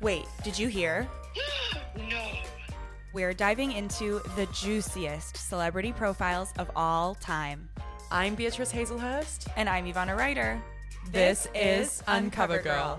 Wait, did you hear? No. We're diving into the juiciest celebrity profiles of all time. I'm Beatrice Hazelhurst. And I'm Ivana Ryder. This is Uncover Girl.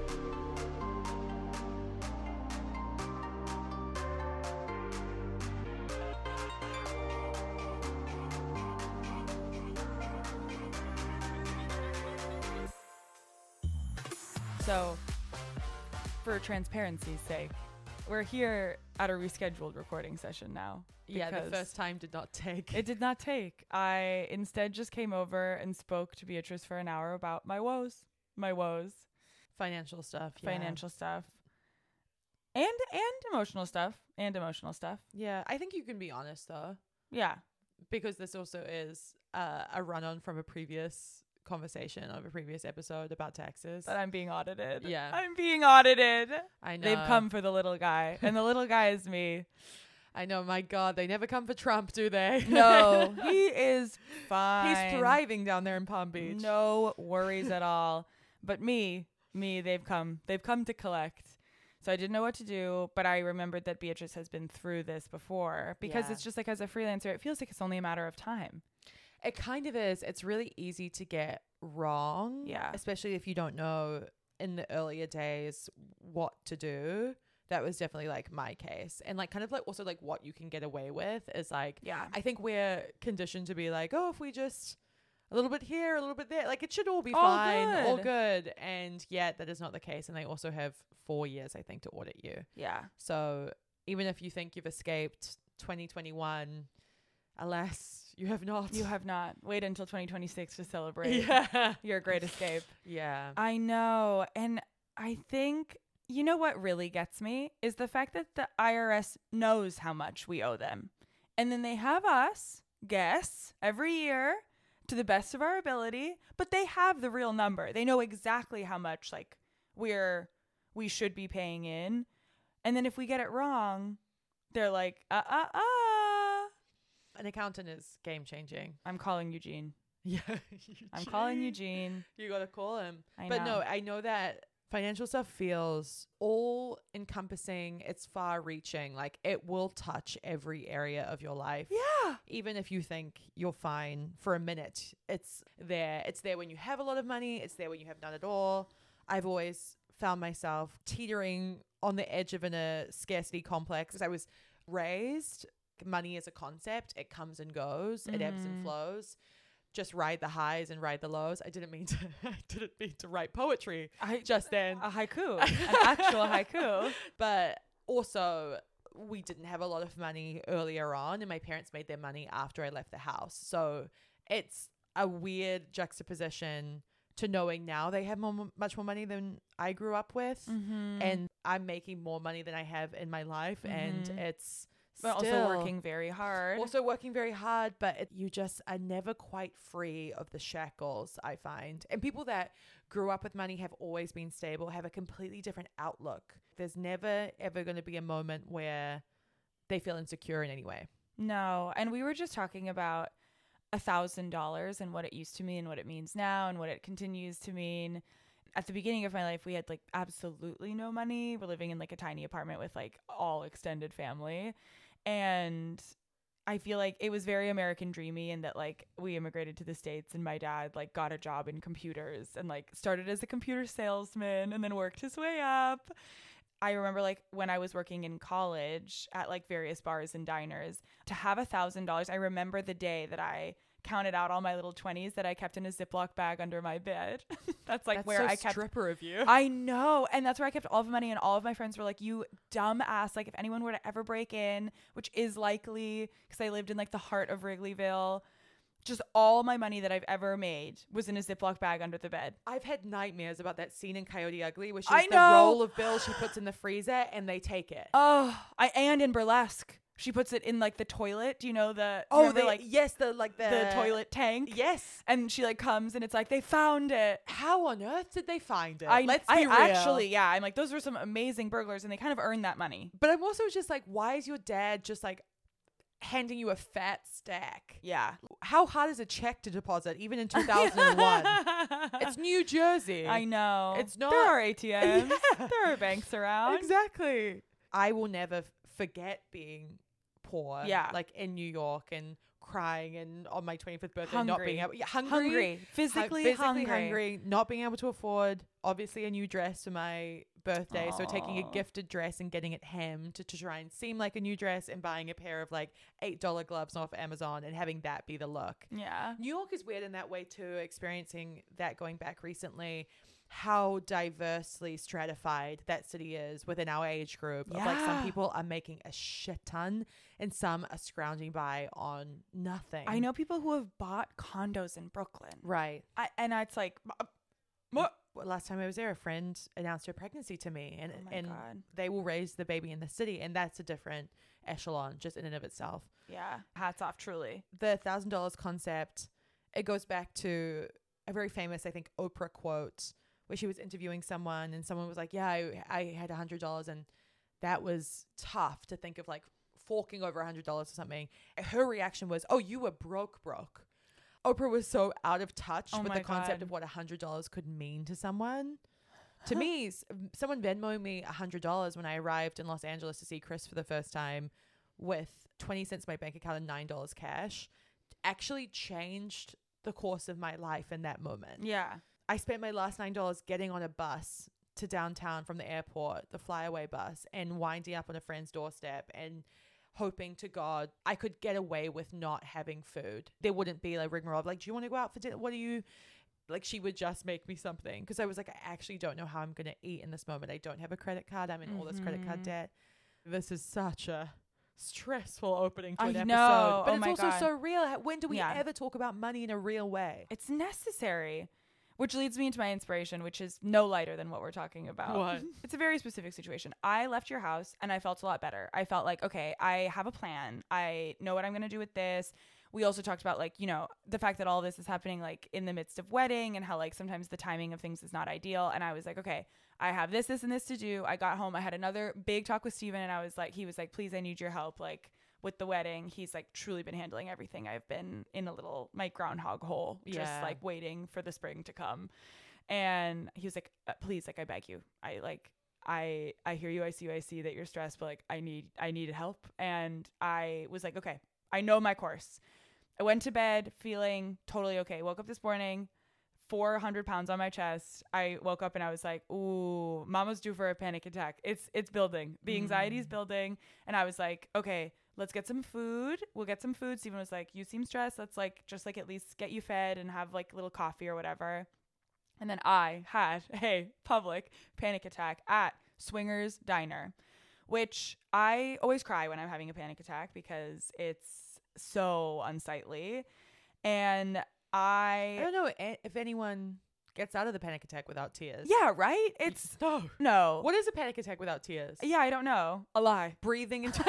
So, for transparency's sake, we're here at a rescheduled recording session now. Yeah, the because first time did not take. It did not take. I instead just came over and spoke to Beatrice for an hour about my woes. Financial stuff. Yeah. Financial stuff. And emotional stuff. Yeah, I think you can be honest though, Yeah. because this also is a run-on from a previous conversation of a previous episode about taxes. But I'm being audited. Yeah. I'm being audited. I know. They've come for the little guy. And the little guy is me. I know, my God, they never come for Trump, do they? No, he is fine. He's thriving down there in Palm Beach. No worries at all. But me, they've come to collect. So I didn't know what to do, but I remembered that Beatrice has been through this before because Yeah. it's just like as a freelancer, it feels like it's only a matter of time. It kind of is. It's really easy to get wrong. Yeah. Especially if you don't know in the earlier days what to do. That was definitely like my case. And like kind of like also like what you can get away with is like, Yeah. I think we're conditioned to be like, oh, if we just a little bit here, a little bit there, like it should all be All fine, all good. good. And yet that is not the case. And they also have 4 years, I think, to audit you. Yeah. So even if you think you've escaped 2021, alas, you have not. You have not. Wait until 2026 to celebrate Yeah. your great escape. Yeah. I know. And I think, you know what really gets me is the fact that the IRS knows how much we owe them. And then they have us guess every year to the best of our ability, but they have the real number. They know exactly how much like we should be paying in. And then if we get it wrong, they're like, An accountant is game changing. I'm calling Eugene. Yeah. I'm calling Eugene. You got to call him. I But know. no, I know that financial stuff feels all encompassing. It's far reaching. Like it will touch every area of your life. Yeah. Even if you think you're fine for a minute, it's there. It's there when you have a lot of money. It's there when you have none at all. I've always found myself teetering on the edge of a scarcity complex. As I was raised, money is a concept. It comes and goes. It ebbs and flows. Just ride the highs and ride the lows. I didn't mean to write poetry just then. A haiku. An actual haiku. But also, we didn't have a lot of money earlier on, and my parents made their money after I left the house. So it's a weird juxtaposition to knowing now they have much more money than I grew up with, and I'm making more money than I have in my life, and it's But still also working very hard. also working very hard, but you just are never quite free of the shackles, I find. And people that grew up with money have always been stable, have a completely different outlook. There's never, ever going to be a moment where they feel insecure in any way. No. And we were just talking about $1,000 and what it used to mean and what it means now and what it continues to mean. At the beginning of my life, we had like absolutely no money. We're living in like a tiny apartment with like all extended family. And I feel like it was very American dreamy in that like we immigrated to the States and my dad like got a job in computers and like started as a computer salesman and then worked his way up. I remember like when I was working in college at like various bars and diners to have $1,000. I remember the day that I counted out all my little 20s that I kept in a Ziploc bag under my bed. That's where so I kept stripper of you. I know. And that's where I kept all of the money. And all of my friends were like, you dumb ass. Like if anyone were to ever break in, which is likely because I lived in like the heart of Wrigleyville, just all my money that I've ever made was in a Ziploc bag under the bed. I've had nightmares about that scene in Coyote Ugly where I she's the know. roll of bills she puts in the freezer and they take it. Oh, and in Burlesque. She puts it in like the toilet. Do you know the the toilet tank? Yes. And she like comes and it's like they found it. How on earth did they find it? Let's be real. actually, yeah. I'm like, those were some amazing burglars and they kind of earned that money. But I'm also just like, why is your dad just like handing you a fat stack. Yeah. How hard is a check to deposit, even in 2001? It's New Jersey. I know. It's not. There are ATMs. Yeah. There are banks around. Exactly. I will never forget being poor. Yeah. Like in New York and crying and on my 25th birthday not Hungry. being able Hungry. Physically hungry, not being able to afford obviously a new dress for my birthday. So taking a Aw. gifted dress and getting it hemmed to try and seem like a new dress, and buying a pair of like $8 gloves off Amazon and having that be the look. Yeah. New York is weird in that way too, experiencing that going back recently, how diversely stratified that city is within our age group. Of like some Yeah. people are making a shit ton and some are scrounging by on nothing. I know people who have bought condos in Brooklyn. Right. And it's like, what? Well, last time I was there, a friend announced her pregnancy to me, and Oh my and God. they will raise the baby in the city, and that's a different echelon just in and of itself. Yeah. Hats off, truly. The $1,000 concept, it goes back to a very famous, I think, Oprah quote where she was interviewing someone and someone was like, yeah, I had $100, and that was tough to think of, like forking over $100 or something. Her reaction was, oh, you were broke. Oprah was so out of touch Oh with my the concept God. of what $100 could mean to someone. To me, someone Venmoed me $100 when I arrived in Los Angeles to see Chris for the first time with 20 cents in my bank account and $9 cash. Actually changed the course of my life in that moment. Yeah. I spent my last $9 getting on a bus to downtown from the airport, the flyaway bus, and winding up on a friend's doorstep and hoping to God I could get away with not having food. There wouldn't be like rigmarole of like, do you want to go out for dinner? What do you like? She would just make me something, because I was like, I actually don't know how I'm going to eat in this moment. I don't have a credit card. I'm in all this credit card Mhm. debt. This is such a stressful opening to I an episode. know. But Oh it's my also God. so real. When do we Yeah. ever talk about money in a real way? It's necessary. Which leads me into my inspiration, which is no lighter than what we're talking about. What? It's a very specific situation. I left your house and I felt a lot better. I felt like, okay, I have a plan. I know what I'm going to do with this. We also talked about like, you know, the fact that all this is happening like in the midst of wedding and how like sometimes the timing of things is not ideal. And I was like, okay, I have this, and this to do. I got home. I had another big talk with Steven, and he was like, please, I need your help. Like with the wedding, he's like truly been handling everything. I've been in a little, my groundhog hole, just Yeah. like waiting for the spring to come. And he was like, please, like, I beg you. I hear you. I see that you're stressed, but like, I needed help. And I was like, okay, I know my course. I went to bed feeling totally okay. Woke up this morning, 400 pounds on my chest. I woke up and I was like, ooh, mama's due for a panic attack. It's building. The anxiety is building. And I was like, okay, let's get some food. We'll get some food. Steven was like, you seem stressed. Let's like, just like at least get you fed and have like a little coffee or whatever. And then I had a public panic attack at Swingers Diner, which I always cry when I'm having a panic attack because it's so unsightly. And I don't know if anyone gets out of the panic attack without tears. yeah, right? It's no. What is a panic attack without tears? Yeah, I don't know. A lie. Breathing into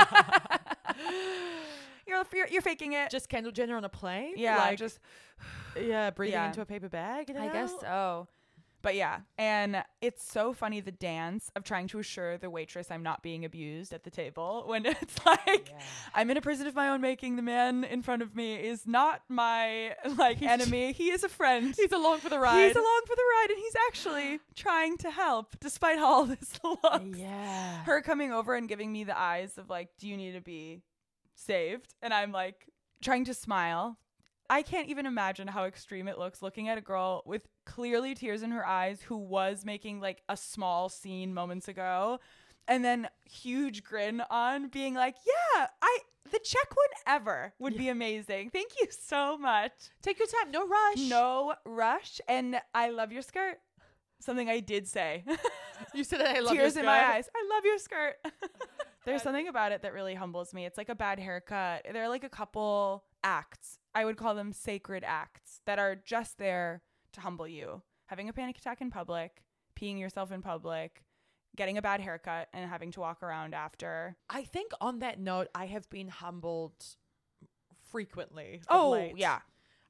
You're faking it. just Kendall Jenner on a plane. yeah, like, just breathing yeah. into a paper bag. I guess so. But yeah, and it's so funny, the dance of trying to assure the waitress I'm not being abused at the table when it's like I'm in a prison of my own making. The man in front of me is not my like enemy. He is a friend. He's along for the ride. He's along for the ride, and he's actually trying to help despite how all this looks. Yeah. Her coming over and giving me the eyes of like, do you need to be saved? And I'm like trying to smile. I can't even imagine how extreme it looks looking at a girl with clearly tears in her eyes who was making like a small scene moments ago, and then huge grin on, being like, yeah, the check whenever would be amazing. Thank you so much. Take your time. No rush. No rush. And I love your skirt. Something I did say. You said I love Tears your in my skirt. eyes. I love your skirt. There's something about it that really humbles me. It's like a bad haircut. There are like a couple acts. I would call them sacred acts that are just there to humble you. Having a panic attack in public, peeing yourself in public, getting a bad haircut and having to walk around after. I think on that note, I have been humbled frequently. of Oh, late. yeah.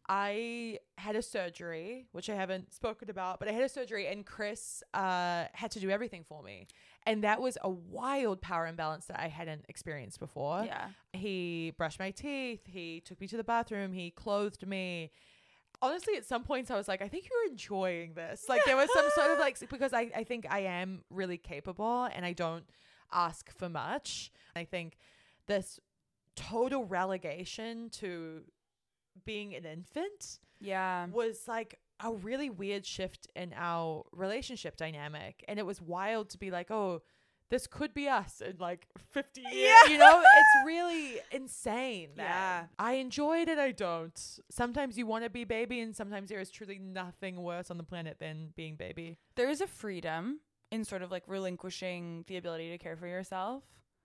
I had a surgery, which I haven't spoken about, but I had a surgery and Chris had to do everything for me. And that was a wild power imbalance that I hadn't experienced before. Yeah. He brushed my teeth. He took me to the bathroom. He clothed me. Honestly, at some points I was like, I think you're enjoying this. Like there was some sort of like, because I think I am really capable and I don't ask for much. I think this total relegation to being an infant Yeah. was like a really weird shift in our relationship dynamic. And it was wild to be like, oh, this could be us in like 50 years. Yeah. You know, it's really insane. Yeah. I enjoy it and I don't. Sometimes you want to be baby and sometimes there is truly nothing worse on the planet than being baby. There is a freedom in sort of like relinquishing the ability to care for yourself.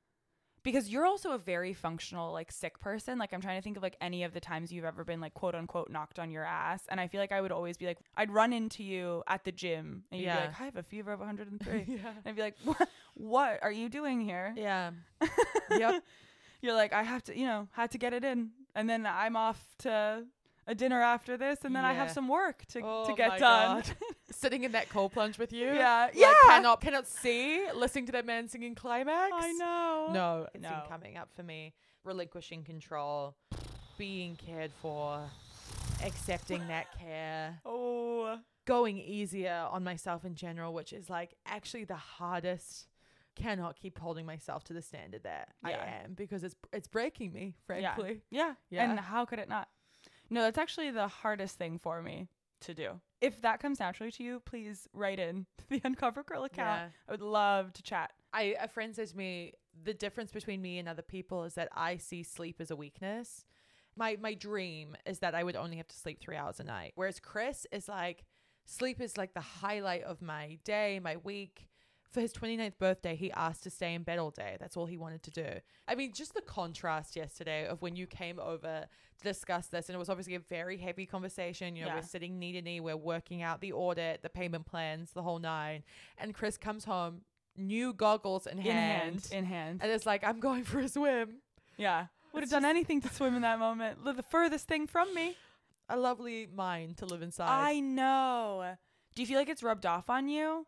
Because you're also a very functional, like, sick person. Like, I'm trying to think of, like, any of the times you've ever been, like, quote unquote, knocked on your ass. And I feel like I would always be like, I'd run into you at the gym and you'd be like, I have a fever of 103. Yeah. And I'd be like, what are you doing here? Yeah. Yep. You're like, I have to, had to get it in. And then I'm off to a dinner after this. And then I have Yeah. some work to Oh get my done. God. Sitting in that cold plunge with you. Yeah. Like, Yeah. Cannot see, listening to that man singing Climax. I know. No, it's No. been coming up for me. Relinquishing control, being cared for, accepting that care, Oh. going easier on myself in general, which is like actually the hardest. Cannot keep holding myself to the standard that I Yeah. am because it's breaking me, frankly. Yeah. Yeah. And how could it not? No, that's actually the hardest thing for me to do. If that comes naturally to you, please write in to the Uncover Girl account. Yeah. I would love to chat. A friend says to me, the difference between me and other people is that I see sleep as a weakness. My dream is that I would only have to sleep 3 hours a night. Whereas Chris is like, sleep is like the highlight of my day, my week. For his 29th birthday, he asked to stay in bed all day. That's all he wanted to do. I mean, just the contrast yesterday of when you came over to discuss this, and it was obviously a very heavy conversation. You know, Yeah. we're sitting knee to knee, we're working out the audit, the payment plans, the whole nine. And Chris comes home, new goggles in hand. In hand. And it's like, I'm going for a swim. Yeah. Would have It's done just- anything to swim in that moment. The furthest thing from me. A lovely mind to live inside. I know. Do you feel like it's rubbed off on you?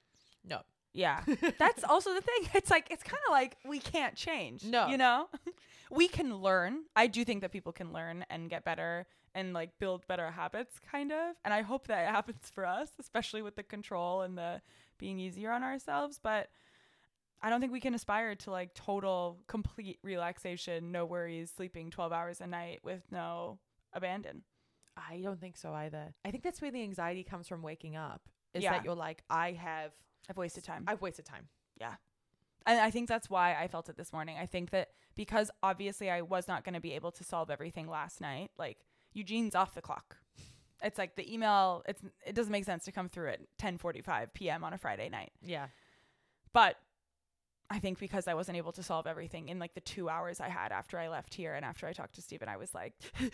No. Yeah. That's also the thing. It's like, it's kind of like we can't change. No. You know? We can learn. I do think that people can learn and get better and like build better habits, kind of. And I hope that happens for us, especially with the control and the being easier on ourselves. But I don't think we can aspire to like total, complete relaxation, no worries, sleeping 12 hours a night with no abandon. I don't think so either. I think that's where the anxiety comes from waking up. Is Yeah. that you're like, I've wasted time. wasted time. And I think that's why I felt it this morning. I think that because obviously I was not going to be able to solve everything last night, like Eugene's off the clock. It's like the email, it doesn't make sense to come through at 10:45 p.m. on a Friday night. Yeah. But I think because I wasn't able to solve everything in like the 2 hours I had after I left here and after I talked to Steven, I was like,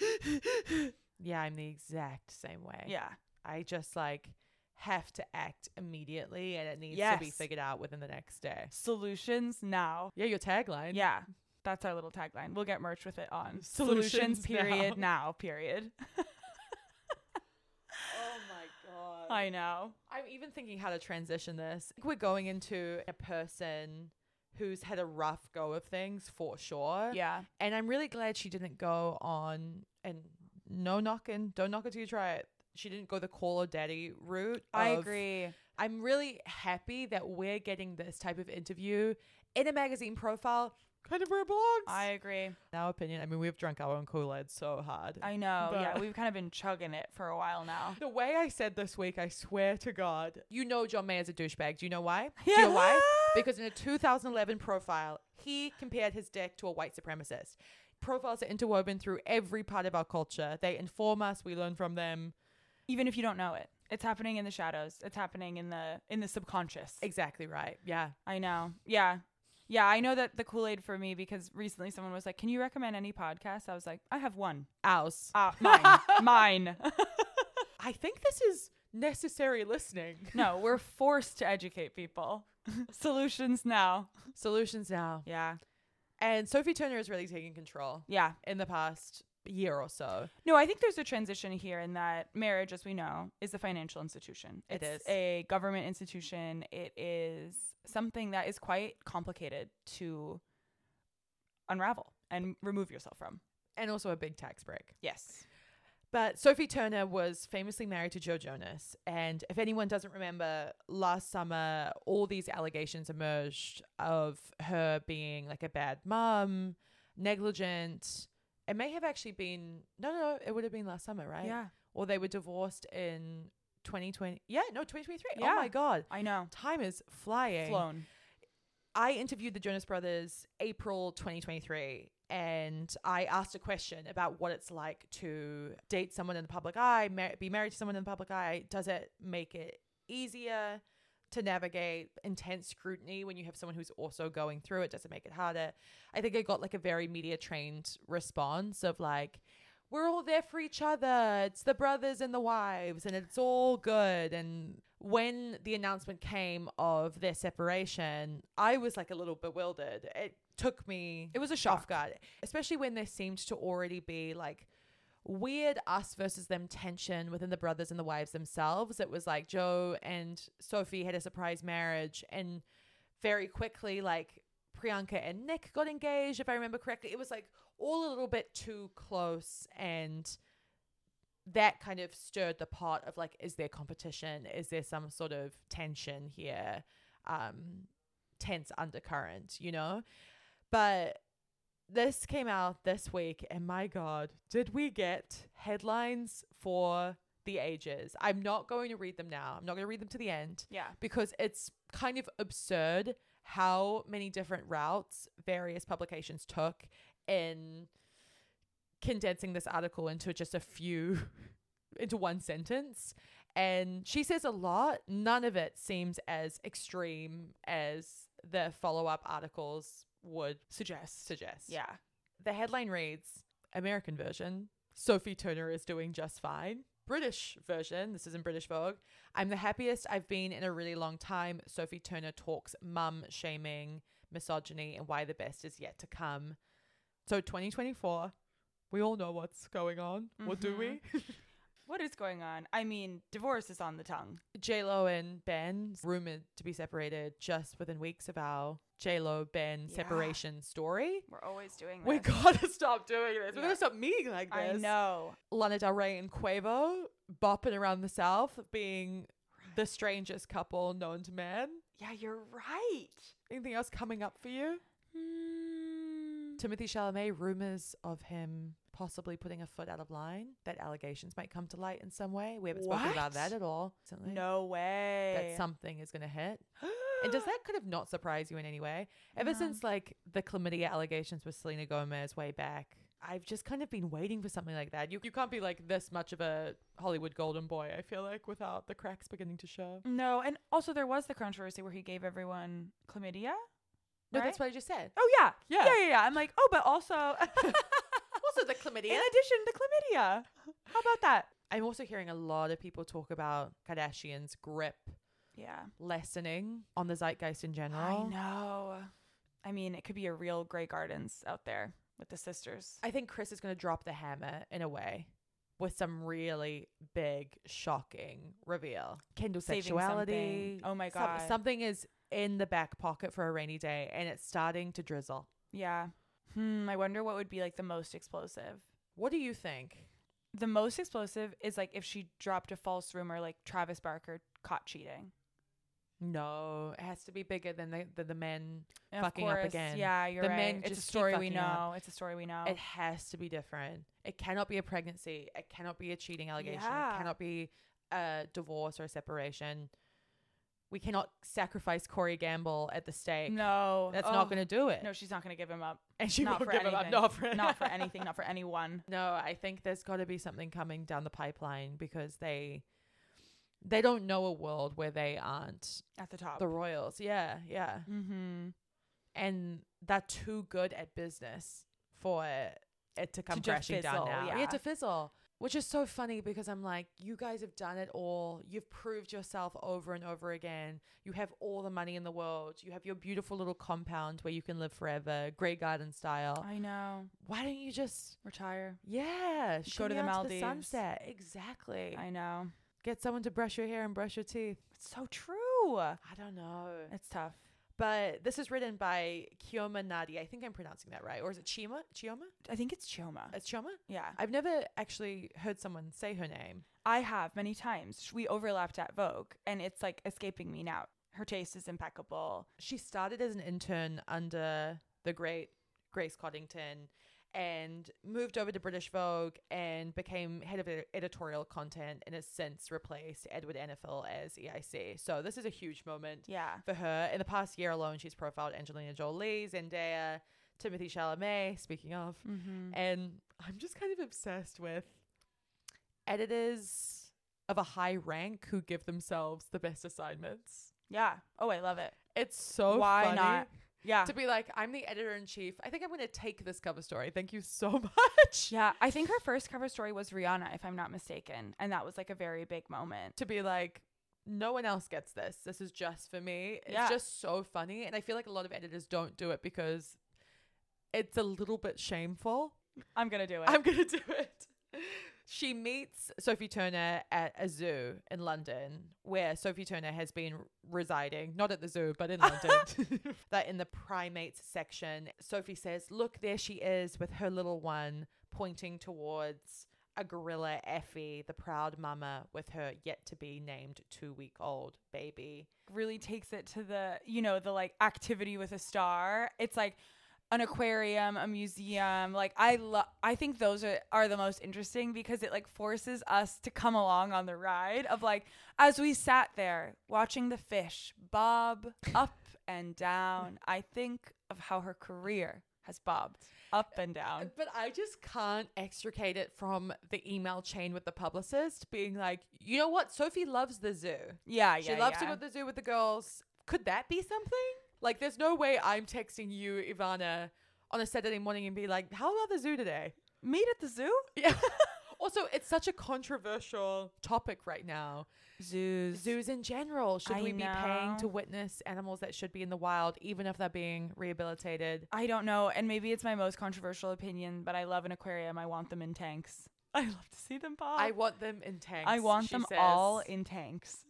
Yeah, I'm the exact same way. yeah. I just like have to act immediately and it needs to be Yes. figured out within the next day. Solutions now. Yeah, your tagline. Yeah. That's our little tagline. We'll get merch with it on Solutions period now period. Oh my God. I know. I'm even thinking how to transition this. I think we're going into a person who's had a rough go of things for sure. Yeah. And I'm really glad she didn't go on and don't knock it till you try it. She didn't go the call or daddy route. I of- agree. I'm really happy that we're getting this type of interview in a magazine profile, kind of where it belongs. I agree. In our opinion, I mean, we've drunk our own Kool-Aid so hard. I know. But- Yeah, we've kind of been chugging it for a while now. The way I said this week, I swear to God, you know John Mayer's a douchebag. Do you know why? Do you know why? Because in a 2011 profile, he compared his dick to a white supremacist. Profiles are interwoven through every part of our culture. They inform us. We learn from them. Even if you don't know it, it's happening in the shadows. It's happening in the subconscious. Exactly right. Yeah. I know. Yeah. Yeah, I know that the Kool-Aid for me, because recently someone was like, can you recommend any podcast? I was like, I have one. Ours. Mine. Mine. I think this is necessary listening. No, we're forced to educate people. Solutions now. Solutions now. Yeah. And Sophie Turner is really taking control. Yeah. In the past year or so. No, I think there's a transition here in that marriage, as we know, is a financial institution. It It's is. a government institution. It is something that is quite complicated to unravel and remove yourself from. And also a big tax break. Yes. But Sophie Turner was famously married to Joe Jonas. And if anyone doesn't remember, last summer, all these allegations emerged of her being like a bad mom, negligent. It may have actually been, no, it would have been last summer, right? Yeah. Or they were divorced in 2020. Yeah, no, 2023. Yeah. Oh my God. I know. Time is flying. Flown. I interviewed the Jonas Brothers April 2023, and I asked a question about what it's like to date someone in the public eye, be married to someone in the public eye. Does it make it easier to navigate intense scrutiny when you have someone who's also going through it? Does it make it harder? I think I got like a very media trained response of like, we're all there for each other. It's the brothers and the wives, and it's all good. And when the announcement came of their separation, I was like a little bewildered. It took me It was a off shock. guard, especially when there seemed to already be like weird us versus them tension within the brothers and the wives themselves. It was like Joe and Sophie had a surprise marriage, and very quickly like Priyanka and Nick got engaged, if I remember correctly. It was like all a little bit too close, and that kind of stirred the pot of like, is there competition? Is there some sort of tension here? Tense undercurrent, you know? But this came out this week, and my God, did we get headlines for the ages? I'm not going to read them now. I'm not going to read them to the end Yeah. because it's kind of absurd how many different routes various publications took in condensing this article into just a few, into one sentence. And she says a lot. None of it seems as extreme as the follow-up articles would suggest. Yeah. The headline reads, American version, Sophie Turner is doing just fine. British version, this is in British Vogue, I'm the happiest I've been in a really long time. Sophie Turner talks mum shaming, misogyny, and why the best is yet to come. So 2024, we all know what's going on. What do we? What is going on? I mean, divorce is on the tongue. J-Lo and Ben rumored to be separated just within weeks of our J-Lo Ben Yeah. separation story. We're always doing this. We gotta stop doing this. We're Yeah. gonna stop meeting like this. I know. Lana Del Rey and Quavo bopping around the South, being the strangest couple known to man. Yeah, you're right. Anything else coming up for you? Timothy Chalamet, rumors of him possibly putting a foot out of line, that allegations might come to light in some way. We haven't spoken about What? that at all recently. No way. That something is going to hit. And does that kind of not surprise you in any way? Ever No. since like the chlamydia allegations with Selena Gomez way back, I've just kind of been waiting for something like that. You can't be like this much of a Hollywood golden boy, I feel like, without the cracks beginning to show. No, and also there was the controversy where he gave everyone chlamydia. No, Right? that's what I just said. Oh yeah. Yeah. Yeah. I'm like, oh, but also Also the chlamydia. in addition to chlamydia. How about that? I'm also hearing a lot of people talk about Kardashian's grip Yeah. lessening on the zeitgeist in general. I know. I mean, it could be a real Grey Gardens out there with the sisters. I think Chris is going to drop the hammer in a way with some really big, shocking reveal. Kendall's Saving sexuality. something. Oh my God. Something is in the back pocket for a rainy day, and it's starting to drizzle. Yeah. I wonder what would be like the most explosive. What do you think? The most explosive is like if she dropped a false rumor like Travis Barker caught cheating. No, it has to be bigger than the men And fucking up again. Yeah, you're The right. men It's a just keep story we fucking up. know. It's a story we know. It has to be different. It cannot be a pregnancy. It cannot be a cheating allegation. Yeah. It cannot be a divorce or a separation. We cannot sacrifice Corey Gamble at the stake. No. That's Oh, not going to do it. No, she's not going to give him up. And she not won't for give him up. anything. Not for Not for anything. Not for anyone. No, I think there's got to be something coming down the pipeline because they don't know a world where they aren't At the top. the royals. Yeah, yeah. Mm-hmm. And they're too good at business for it to come To just crashing down fizzle, now. yeah. To fizzle. Which is so funny because I'm like, you guys have done it all. You've proved yourself over and over again. You have all the money in the world. You have your beautiful little compound where you can live forever, Grey Garden style. I know. Why don't you just, Retire. yeah, Go to shimmy the out Maldives. sunset? Exactly. I know. Get someone to brush your hair and brush your teeth. It's so true. I don't know. It's tough. But this is written by Chioma Nadi. I think I'm pronouncing that right. Or is it Chioma? Chioma? I think it's Chioma. It's Chioma? Yeah. I've never actually heard someone say her name. I have many times. We overlapped at Vogue, and it's like escaping me now. Her taste is impeccable. She started as an intern under the great Grace Coddington and moved over to British Vogue and became head of editorial content and has since replaced Edward Enfield as EIC. So this is a huge moment Yeah. for her. In the past year alone, she's profiled Angelina Jolie, Zendaya, Timothée Chalamet, speaking of. Mm-hmm. And I'm just kind of obsessed with editors of a high rank who give themselves the best assignments. Yeah. Oh, I love it. It's so Why funny not? Yeah. to be like, I'm the editor-in-chief. I think I'm going to take this cover story. Thank you so much. Yeah. I think her first cover story was Rihanna, if I'm not mistaken. And that was like a very big moment. To be like, no one else gets this. This is just for me. It's Yeah. just so funny. And I feel like a lot of editors don't do it because it's a little bit shameful. I'm going to do it. I'm going to do it. She meets Sophie Turner at a zoo in London, where Sophie Turner has been residing, not at the zoo, but in London. That in the primates section, Sophie says, look, there she is with her little one pointing towards a gorilla, Effie, the proud mama with her yet to be named 2-week-old baby. Really takes it to the, the like activity with a star. It's like an aquarium, a museum. Like I think those are the most interesting because it like forces us to come along on the ride of like, as we sat there watching the fish bob up and down, I think of how her career has bobbed up and down. But I just can't extricate it from the email chain with the publicist being like, you know what? Sophie loves the zoo. Yeah, She loves to go to the zoo with the girls. Could that be something? Like, there's no way I'm texting you, Ivana, on a Saturday morning and be like, how about the zoo today? Meet at the zoo? Yeah. Also, it's such a controversial topic right now. Zoos. Zoos in general. Should I we be paying know. to witness animals that should be in the wild, even if they're being rehabilitated? I don't know. And maybe it's my most controversial opinion, but I love an aquarium. I want them in tanks. I love to see them bob. I want them in tanks. I want she them says. all in tanks.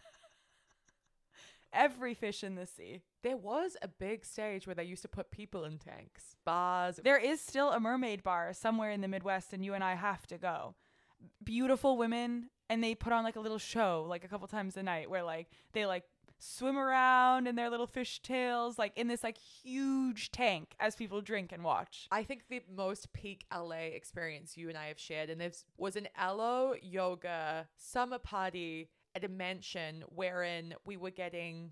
Every fish in the sea. There was a big stage where they used to put people in tanks, bars. There is still a mermaid bar somewhere in the Midwest, and you and I have to go. Beautiful women, and they put on like a little show like a couple times a night where like they like swim around in their little fish tails like in this like huge tank as people drink and watch. I think the most peak LA experience you and I have shared, and this was an Alo yoga summer party at a mansion wherein we were getting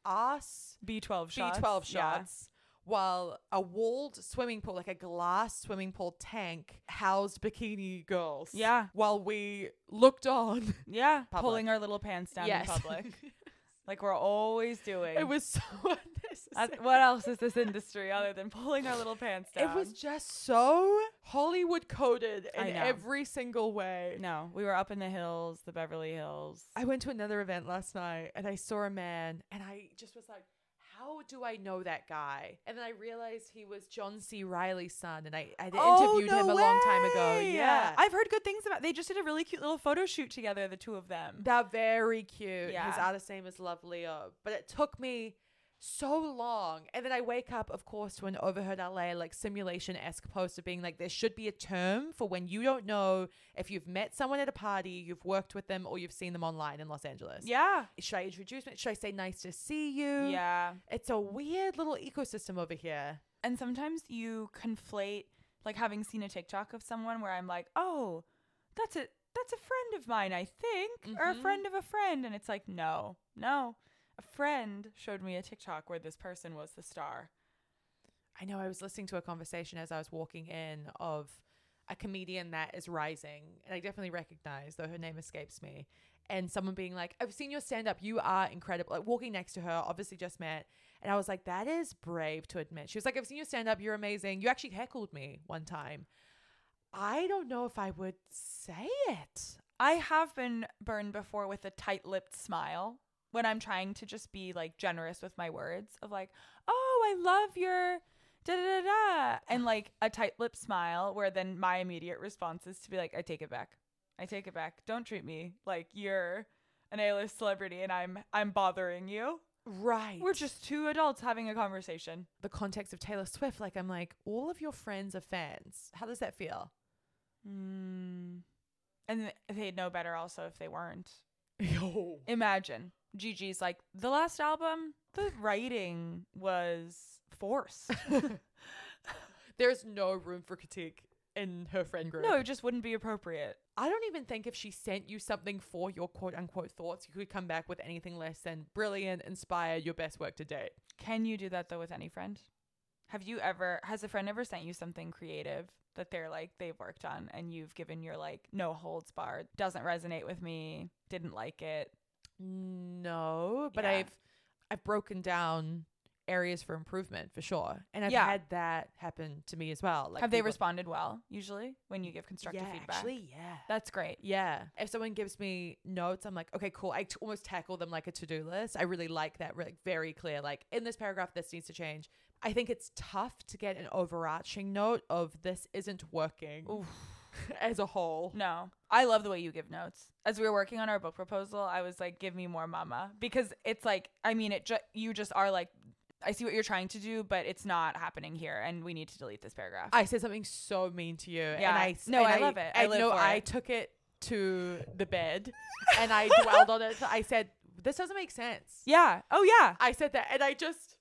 B12 shots. B12 Yeah. shots. While a walled swimming pool, like a glass swimming pool tank, housed bikini girls. Yeah. While we looked on. Yeah. Public. Pulling our little pants down Yes. in public. Like we're always doing. It was so unnecessary. What else is this industry other than pulling our little pants down? It was just so Hollywood coded I in know. every single way. No, we were up in the hills, the Beverly Hills. I went to another event last night and I saw a man and I just was like, how do I know that guy? And then I realized he was John C. Reilly's son, and I interviewed him a long time ago. Yeah. I've heard good things about. They just did a really cute little photo shoot together, the two of them. They're very cute. Yeah. His artist name is Love Leo. But it took me so long. And then I wake up, of course, to an Overheard LA like simulation-esque poster being like, there should be a term for when you don't know if you've met someone at a party, you've worked with them, or you've seen them online in Los Angeles. Yeah. Should I introduce me? Should I say nice to see you? Yeah. It's a weird little ecosystem over here. And sometimes you conflate like having seen a TikTok of someone where I'm like, oh, that's a friend of mine, I think, or a Mhm. friend of a friend. And it's like, no. A friend showed me a TikTok where this person was the star. I know I was listening to a conversation as I was walking in of a comedian that is rising, and I definitely recognize, though her name escapes me, and someone being like, I've seen your stand up, you are incredible. Like walking next to her, obviously just met, and I was like, that is brave to admit. She was like, I've seen your stand up, you're amazing. You actually heckled me one time. I don't know if I would say it. I have been burned before with a tight-lipped smile when I'm trying to just be like generous with my words of like, oh, I love your da da da da, and like a tight-lipped smile where then my immediate response is to be like, I take it back. I take it back. Don't treat me like you're an A-list celebrity and I'm bothering you. Right. We're just two adults having a conversation. The context of Taylor Swift, like I'm like, all of your friends are fans. How does that feel? And they'd know better also if they weren't. Yo. Imagine Gigi's like, the last album, the writing was forced. There's no room for critique in her friend group. No, it just wouldn't be appropriate. I don't even think if she sent you something for your quote unquote thoughts, you could come back with anything less than brilliant, inspired, your best work to date. Can you do that though with any friend? Has a friend ever sent you something creative that they're like, they've worked on and you've given your like no holds barred, doesn't resonate with me, didn't like it? No, but Yeah. I've broken down areas for improvement for sure. And I've Yeah. had that happen to me as well. Like Have they people- responded well usually when you give constructive yeah, feedback? actually, yeah. That's great. Yeah. If someone gives me notes, I'm like, okay, cool. I almost tackle them like a to-do list. I really like that. Like very clear. Like in this paragraph, this needs to change. I think it's tough to get an overarching note of this isn't working as a whole. No, I love the way you give notes. As we were working on our book proposal, I was like, give me more mama, because it's like, I mean, you just are like, I see what you're trying to do, but it's not happening here, and we need to delete this paragraph. I said something so mean to you. Yeah. And I love it. I live know for I it. took it to the bed and I dwelled on it. I said, this doesn't make sense. Yeah. Oh yeah. I said that and I just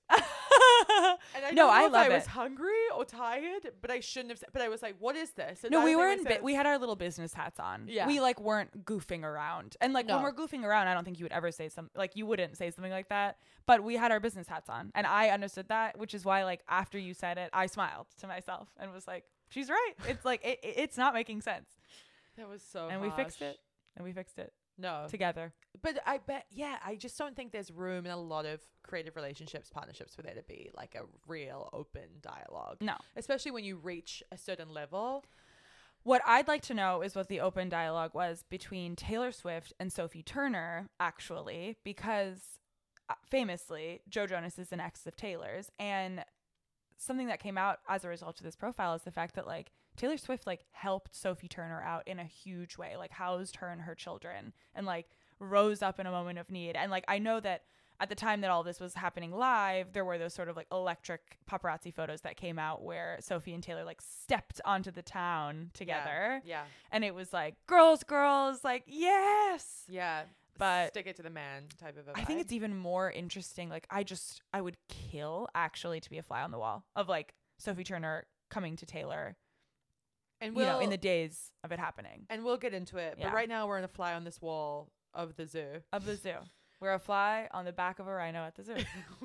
and I No, don't know I if love I was it. hungry or tired, but I shouldn't have said, but I was like, what is this? And No, I we don't were think I said- we had our little business hats on. Yeah. We like weren't goofing around. And like No. when we're goofing around, I don't think you would ever say you wouldn't say something like that. But we had our business hats on and I understood that, which is why like after you said it, I smiled to myself and was like, she's right. It's like it's not making sense. That was so And we fixed harsh. it. And we fixed it No. together. But I bet, yeah, I just don't think there's room in a lot of creative relationships, partnerships for there to be like a real open dialogue. No. Especially when you reach a certain level. What I'd like to know is what the open dialogue was between Taylor Swift and Sophie Turner, actually, because famously, Joe Jonas is an ex of Taylor's. And something that came out as a result of this profile is the fact that like Taylor Swift like helped Sophie Turner out in a huge way, like housed her and her children and like rose up in a moment of need. And like I know that at the time that all this was happening live, there were those sort of like electric paparazzi photos that came out where Sophie and Taylor like stepped onto the town together. Yeah. And it was like, girls, like, yes. Yeah. But stick it to the man type of a I think vibe. it's even more interesting. Like, I would kill actually to be a fly on the wall of like Sophie Turner coming to Taylor, and you know, in the days of it happening. and we'll get into it. Yeah. But right now we're in a fly on this wall of the zoo. Of the zoo. We're a fly on the back of a rhino at the zoo.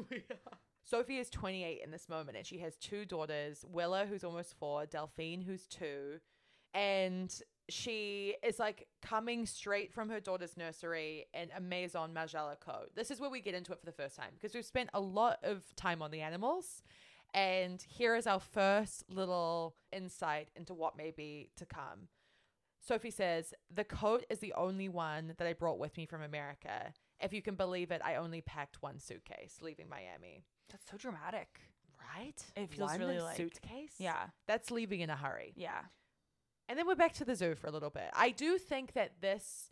Sophie is 28 in this moment and she has two daughters, Willa, who's almost 4, Delphine, who's 2. And she is like coming straight from her daughter's nursery in a Maison Margiela coat. This is where we get into it for the first time because we've spent a lot of time on the animals. And here is our first little insight into what may be to come. Sophie says, the coat is the only one that I brought with me from America. If you can believe it, I only packed one suitcase leaving Miami. That's so dramatic. Right? It feels One really like- suitcase? Yeah. That's leaving in a hurry. Yeah. And then we're back to the zoo for a little bit. I do think that this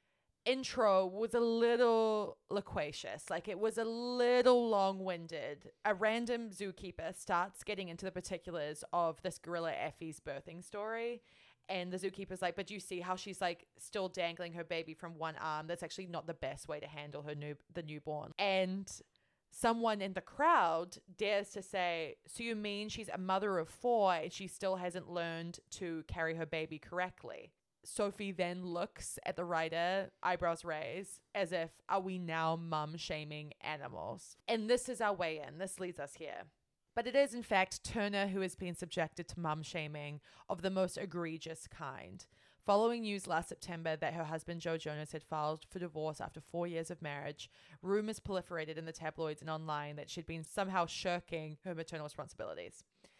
intro was a little loquacious. Like it was a little long-winded. A random zookeeper starts getting into the particulars of this gorilla Effie's birthing story. And the zookeeper's like, but you see how she's like still dangling her baby from one arm? That's actually not the best way to handle the newborn. And someone in the crowd dares to say, so you mean she's a mother of 4 and she still hasn't learned to carry her baby correctly? Sophie then looks at the writer, eyebrows raised, as if, are we now mum shaming animals? And this is our way in. This leads us here. But it is, in fact, Turner who has been subjected to mum shaming of the most egregious kind. Following news last September that her husband Joe Jonas had filed for divorce after 4 years of marriage, rumors proliferated in the tabloids and online that she'd been somehow shirking her maternal responsibilities.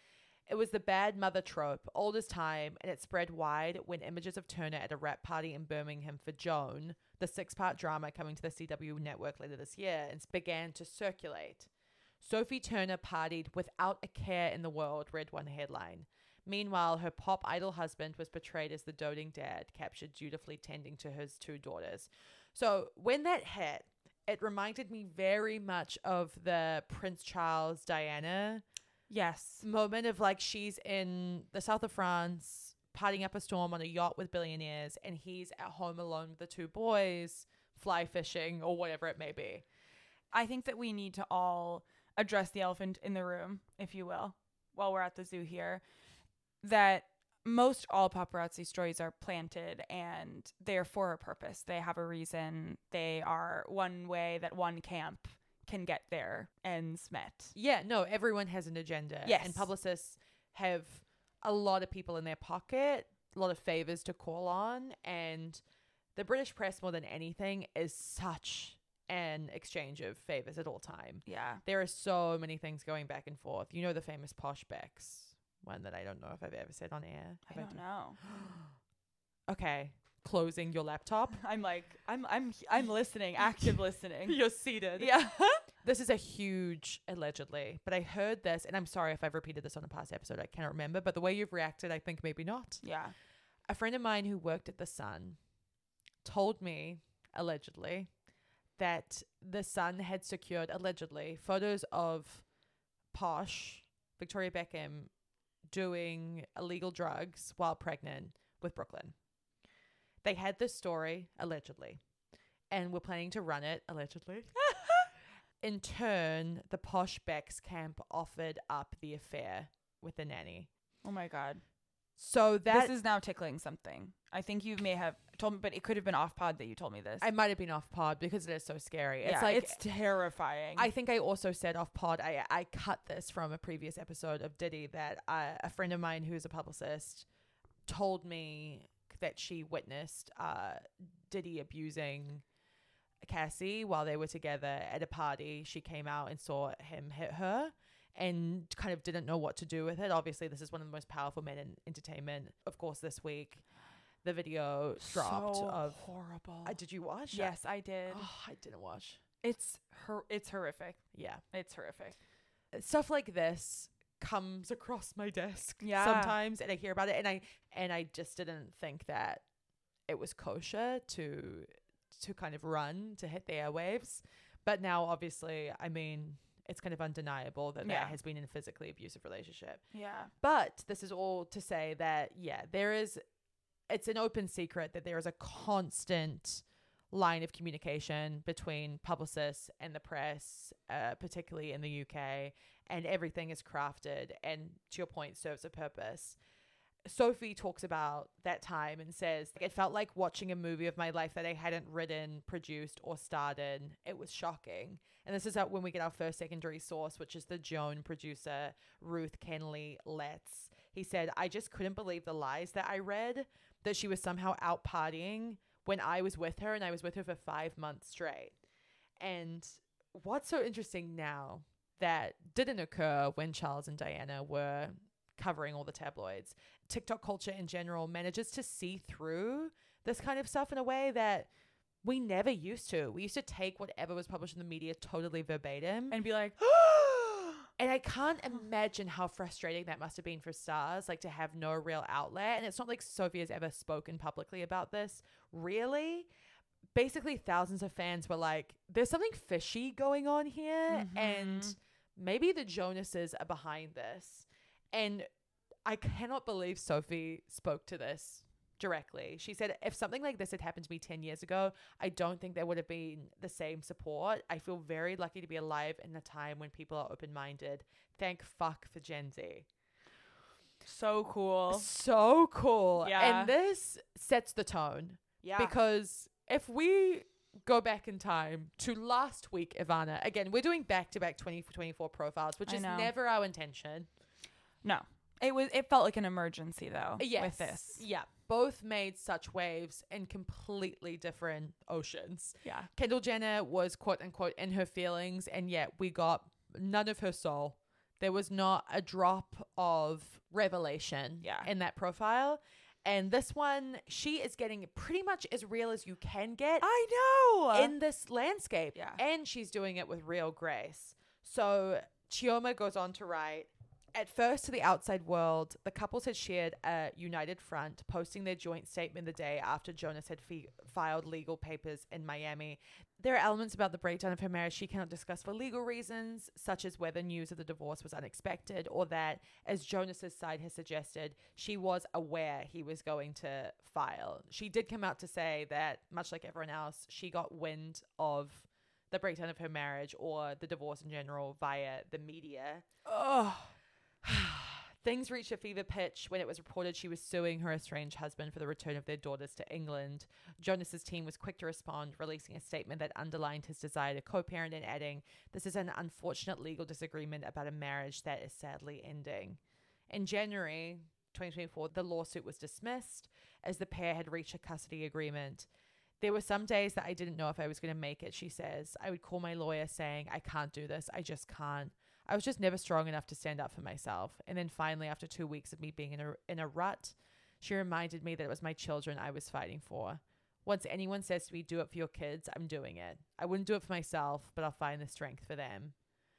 It was the bad mother trope, old as time, and it spread wide when images of Turner at a rap party in Birmingham for Joan, the 6-part drama coming to the CW network later this year, and began to circulate. Sophie Turner partied without a care in the world, read one headline. Meanwhile, her pop idol husband was portrayed as the doting dad, captured dutifully tending to his 2 daughters. So when that hit, it reminded me very much of the Prince Charles Diana Yes. moment of like she's in the south of France partying up a storm on a yacht with billionaires and he's at home alone with the 2 boys fly fishing or whatever it may be. I think that we need to all address the elephant in the room, if you will, while we're at the zoo here, that most all paparazzi stories are planted and they're for a purpose. They have a reason. They are one way that one camp can get their ends met. Yeah, no, everyone has an agenda. Yes. And publicists have a lot of people in their pocket, a lot of favors to call on. And the British press, more than anything, is such an exchange of favors at all time. Yeah. There are so many things going back and forth. You know the famous Posh Becks one that I don't know if I've ever said on air. I don't know. Okay, closing your laptop. I'm like, I'm listening, active listening. You're seated. Yeah. This is a huge allegedly, but I heard this, and I'm sorry if I've repeated this on a past episode. I cannot remember, but the way you've reacted, I think maybe not. Yeah. A friend of mine who worked at The Sun told me, allegedly, that The Sun had secured, allegedly, photos of Posh, Victoria Beckham, doing illegal drugs while pregnant with Brooklyn. They had this story, allegedly, and were planning to run it, allegedly. In turn, the Posh Becks camp offered up the affair with the nanny. Oh my God. So that this is now tickling something. I think you may have told me, but it could have been off pod that you told me this. I might have been off pod because it is so scary. Yeah, It's like it's terrifying. I think I also said off pod, I cut this from a previous episode of Diddy that a friend of mine who's a publicist told me that she witnessed Diddy abusing Cassie while they were together at a party. She came out and saw him hit her and kind of didn't know what to do with it. Obviously, this is one of the most powerful men in entertainment. Of course, this week, the video dropped so of... horrible. Did you watch? Yes, I did. Oh, I didn't watch. It's horrific. Yeah. It's horrific. Stuff like this comes across my desk Yeah. sometimes, and I hear about it, and I just didn't think that it was kosher to kind of run to hit the airwaves. But now, obviously, I mean, it's kind of undeniable that Yeah. that has been in a physically abusive relationship. Yeah. But this is all to say that, yeah, it's an open secret that there is a constant line of communication between publicists and the press, particularly in the UK, and everything is crafted and, to your point, serves a purpose. Sophie talks about that time and says, it felt like watching a movie of my life that I hadn't written, produced, or starred in. It was shocking. And this is when we get our first secondary source, which is the Joan producer, Ruth Kenley Letts. He said, I just couldn't believe the lies that I read, that she was somehow out partying when I was with her, and I was with her for 5 months straight. And what's so interesting now that didn't occur when Charles and Diana were covering all the tabloids, TikTok culture in general manages to see through this kind of stuff in a way that we never used to. We used to take whatever was published in the media totally verbatim And be like, and I can't imagine how frustrating that must have been for stars, like to have no real outlet. And it's not like Sophie has ever spoken publicly about this, really. Basically, thousands of fans were like, there's something fishy going on here, and maybe the Jonases are behind this. And I cannot believe Sophie spoke to this directly. She said, if something like this had happened to me 10 years ago, I don't think there would have been the same support. I feel very lucky to be alive in a time when people are open-minded. Thank fuck for Gen Z. so cool. So cool. Yeah. And this sets the tone. Yeah. Because if we go back in time to last week, Ivana, again, we're doing back-to-back 2024 profiles, which I is know. never our intention. No. It felt like an emergency though. Yes. With this. Yeah. Both made such waves in completely different oceans. Yeah. Kendall Jenner was quote unquote in her feelings, and yet we got none of her soul. There was not a drop of revelation Yeah. in that profile. And this one, she is getting pretty much as real as you can get I know. in this landscape. Yeah. And she's doing it with real grace. So Chioma goes on to write, at first, to the outside world, the couples had shared a united front, posting their joint statement the day after Jonas had filed legal papers in Miami. There are elements about the breakdown of her marriage she cannot discuss for legal reasons, such as whether news of the divorce was unexpected or that, as Jonas's side has suggested, she was aware he was going to file. She did come out to say that, much like everyone else, she got wind of the breakdown of her marriage or the divorce in general via the media. Oh. Things reached a fever pitch when it was reported she was suing her estranged husband for the return of their daughters to England. Jonas's team was quick to respond, releasing a statement that underlined his desire to co-parent and adding, "This is an unfortunate legal disagreement about a marriage that is sadly ending." In January 2024, the lawsuit was dismissed as the pair had reached a custody agreement. There were some days that I didn't know if I was going to make it, she says. I would call my lawyer saying, I can't do this. I just can't. I was just never strong enough to stand up for myself. And then finally, after 2 weeks of me being in a rut, she reminded me that it was my children I was fighting for. Once anyone says to me, do it for your kids, I'm doing it. I wouldn't do it for myself, but I'll find the strength for them.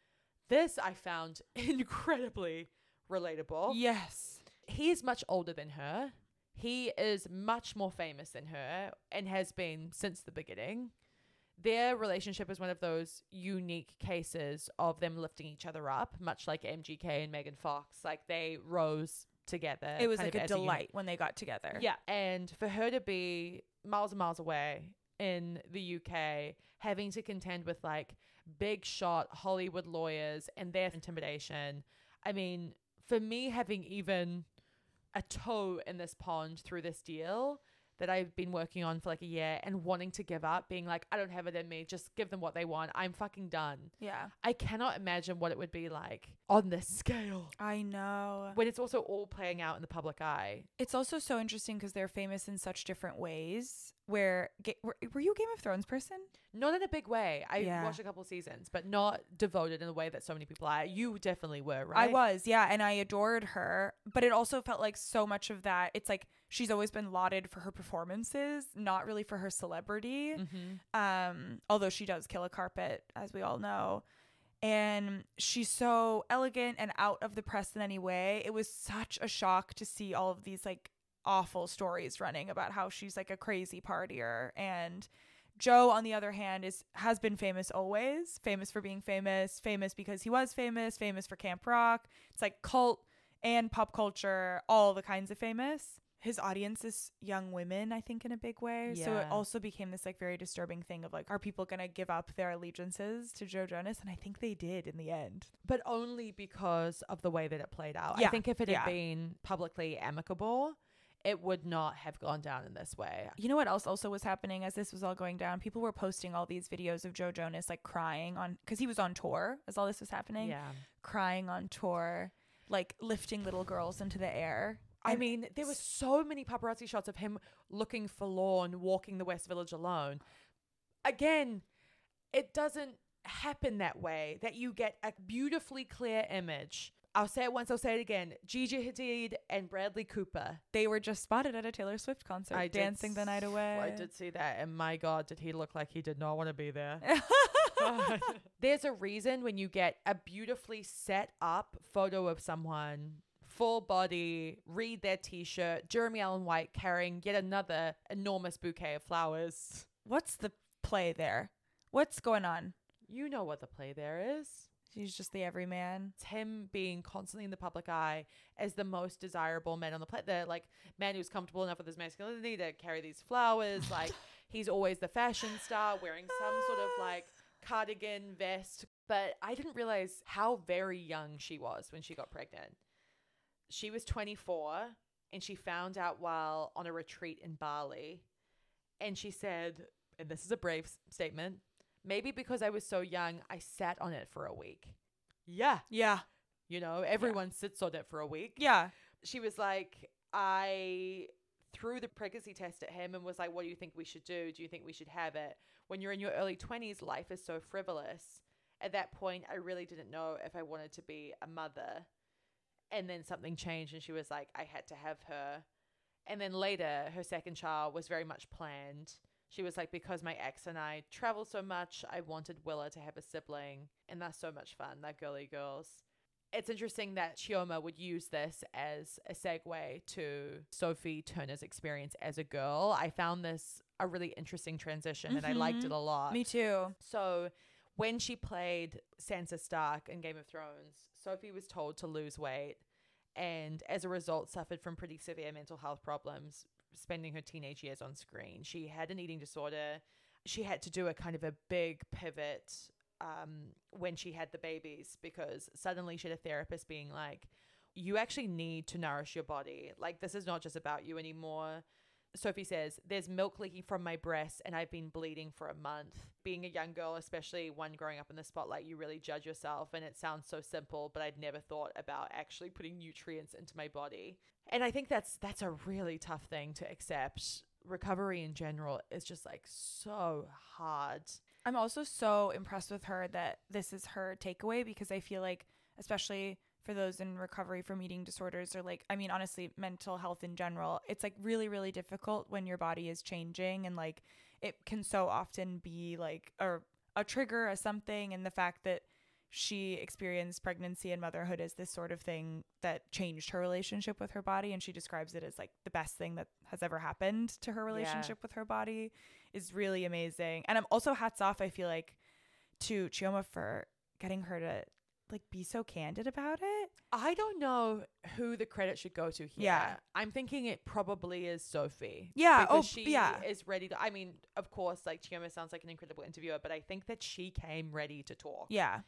This I found incredibly relatable. Yes. He is much older than her. He is much more famous than her and has been since the beginning. Their relationship is one of those unique cases of them lifting each other up, much like MGK and Megan Fox. Like, they rose together. It was kind like of a as unit. delight when they got together. Yeah. And for her to be miles and miles away in the UK, having to contend with like big shot Hollywood lawyers and their intimidation. I mean, for me, having even a toe in this pond through this deal that I've been working on for like a year and wanting to give up, being like, I don't have it in me, just give them what they want, I'm fucking done. Yeah. I cannot imagine what it would be like on this scale I know. when it's also all playing out in the public eye. It's also so interesting because they're famous in such different ways. Were you a Game of Thrones person? Not in a big way. I Yeah. watched a couple seasons, but not devoted in the way that so many people are. You definitely were, right? I was, yeah, and I adored her, but it also felt like so much of that. It's like she's always been lauded for her performances, not really for her celebrity. Although she does kill a carpet, as we all know. And she's so elegant and out of the press in any way. It was such a shock to see all of these like awful stories running about how she's like a crazy partier. And Joe, on the other hand, has been famous always, famous for being famous because he was famous for Camp Rock. It's like cult and pop culture, all the kinds of famous. His audience is young women, I think, in a big way. So it Yeah. also became this like very disturbing thing of like, are people going to give up their allegiances to Joe Jonas? And I think they did in the end. But only because of the way that it played out. I Yeah, think if it yeah. had been publicly amicable, it would not have gone down in this way. You know what else also was happening as this was all going down? People were posting all these videos of Joe Jonas like crying on, because he was on tour as all this was happening. Yeah. Crying on tour, like lifting little girls into the air. I mean, there were so many paparazzi shots of him looking forlorn, walking the West Village alone. Again, it doesn't happen that way, that you get a beautifully clear image. I'll say it once, I'll say it again. Gigi Hadid and Bradley Cooper. They were just spotted at a Taylor Swift concert, dancing the night away. I did see that, and my God, did he look like he did not want to be there. There's a reason when you get a beautifully set up photo of someone, full body, read their t-shirt, Jeremy Allen White carrying yet another enormous bouquet of flowers. What's the play there? What's going on? You know what the play there is. He's just the everyman. It's him being constantly in the public eye as the most desirable man on the planet. The like man who's comfortable enough with his masculinity to carry these flowers. Like, he's always the fashion star wearing some sort of like cardigan vest. But I didn't realize how very young she was when she got pregnant. She was 24 and she found out while on a retreat in Bali. And she said, and this is a brave statement, maybe because I was so young, I sat on it for a week. Yeah. Yeah. You know, everyone sits on it for a week. Yeah. She was like, I threw the pregnancy test at him and was like, what do you think we should do? Do you think we should have it? When you're in your early 20s, life is so frivolous. At that point, I really didn't know if I wanted to be a mother. And then something changed and she was like, I had to have her. And then later, her second child was very much planned. She was like, because my ex and I travel so much, I wanted Willa to have a sibling. And that's so much fun, that girly girls. It's interesting that Chioma would use this as a segue to Sophie Turner's experience as a girl. I found this a really interesting transition and I liked it a lot. Me too. So when she played Sansa Stark in Game of Thrones, Sophie was told to lose weight and as a result suffered from pretty severe mental health problems spending her teenage years on screen. She had an eating disorder. She had to do a kind of a big pivot when she had the babies because suddenly she had a therapist being like, you actually need to nourish your body. Like, this is not just about you anymore. Sophie says, there's milk leaking from my breasts and I've been bleeding for a month. Being a young girl, especially one growing up in the spotlight, you really judge yourself and it sounds so simple, but I'd never thought about actually putting nutrients into my body. And I think that's a really tough thing to accept. Recovery in general is just like so hard. I'm also so impressed with her that this is her takeaway because I feel like, especially for those in recovery from eating disorders or like, I mean, honestly, mental health in general, it's like really, really difficult when your body is changing and like it can so often be like a trigger or something. And the fact that she experienced pregnancy and motherhood as this sort of thing that changed her relationship with her body. And she describes it as like the best thing that has ever happened to her relationship with her body is really amazing. And I'm also hats off, I feel like, to Chioma for getting her to like be so candid about it. I don't know who the credit should go to here. Yeah. I'm thinking it probably is Sophie. Yeah. Because she is ready to, I mean, of course, like Chioma sounds like an incredible interviewer, but I think that she came ready to talk. Yeah.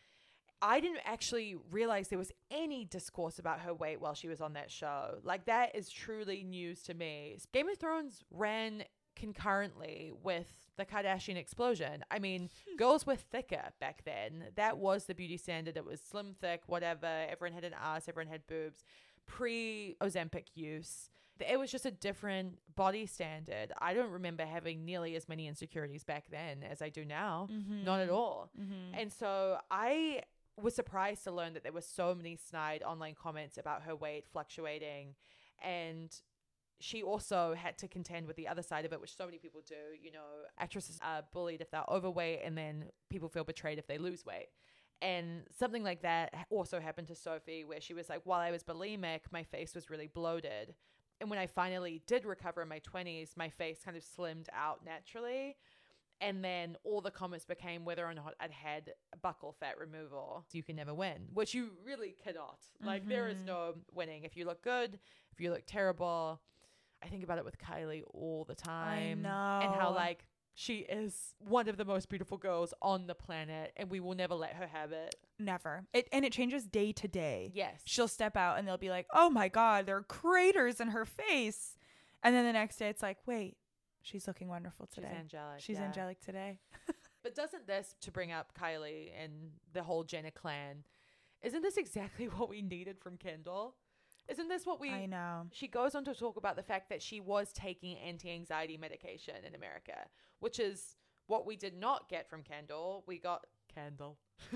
I didn't actually realize there was any discourse about her weight while she was on that show. Like, that is truly news to me. Game of Thrones ran concurrently with the Kardashian explosion. I mean, girls were thicker back then. That was the beauty standard. It was slim, thick, whatever. Everyone had an ass, everyone had boobs. Pre-Ozempic use, it was just a different body standard. I don't remember having nearly as many insecurities back then as I do now. Not at all. And so I was surprised to learn that there were so many snide online comments about her weight fluctuating, and she also had to contend with the other side of it, which so many people do. You know, actresses are bullied if they're overweight, and then people feel betrayed if they lose weight. And something like that also happened to Sophie, where she was like, while I was bulimic, my face was really bloated. And when I finally did recover in my 20s, my face kind of slimmed out naturally. And then all the comments became whether or not I'd had buccal fat removal. You can never win, which you really cannot. Like, there is no winning. If you look good, if you look terrible. I think about it with Kylie all the time. I know. And how, like, she is one of the most beautiful girls on the planet, and we will never let her have it. Never. It changes day to day. Yes. She'll step out and they'll be like, oh my God, there are craters in her face. And then the next day it's like, wait, she's looking wonderful today. She's angelic. She's angelic today. But doesn't this, to bring up Kylie and the whole Jenner clan, isn't this exactly what we needed from Kendall? Isn't this what I know. She goes on to talk about the fact that she was taking anti-anxiety medication in America, which is what we did not get from Kendall. We got Kendall.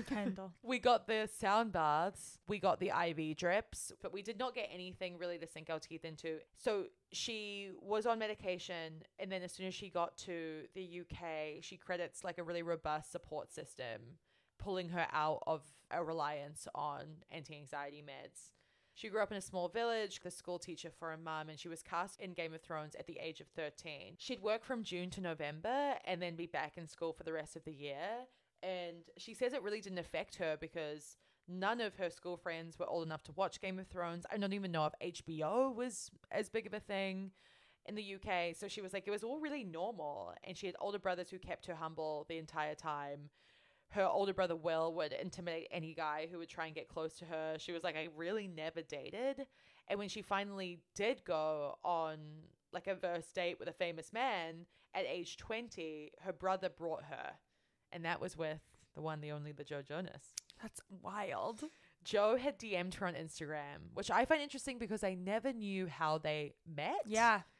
We got the sound baths. We got the IV drips, but we did not get anything really to sink our teeth into. So she was on medication, and then as soon as she got to the UK, she credits like a really robust support system pulling her out of a reliance on anti-anxiety meds. She grew up in a small village, the school teacher for a mum, and she was cast in Game of Thrones at the age of 13. She'd work from June to November and then be back in school for the rest of the year. And she says it really didn't affect her because none of her school friends were old enough to watch Game of Thrones. I don't even know if HBO was as big of a thing in the UK. So she was like, it was all really normal. And she had older brothers who kept her humble the entire time. Her older brother, Will, would intimidate any guy who would try and get close to her. She was like, I really never dated. And when she finally did go on like a first date with a famous man at age 20, her brother brought her. And that was with the one, the only, the Joe Jonas. That's wild. Joe had DM'd her on Instagram, which I find interesting because I never knew how they met. Yeah.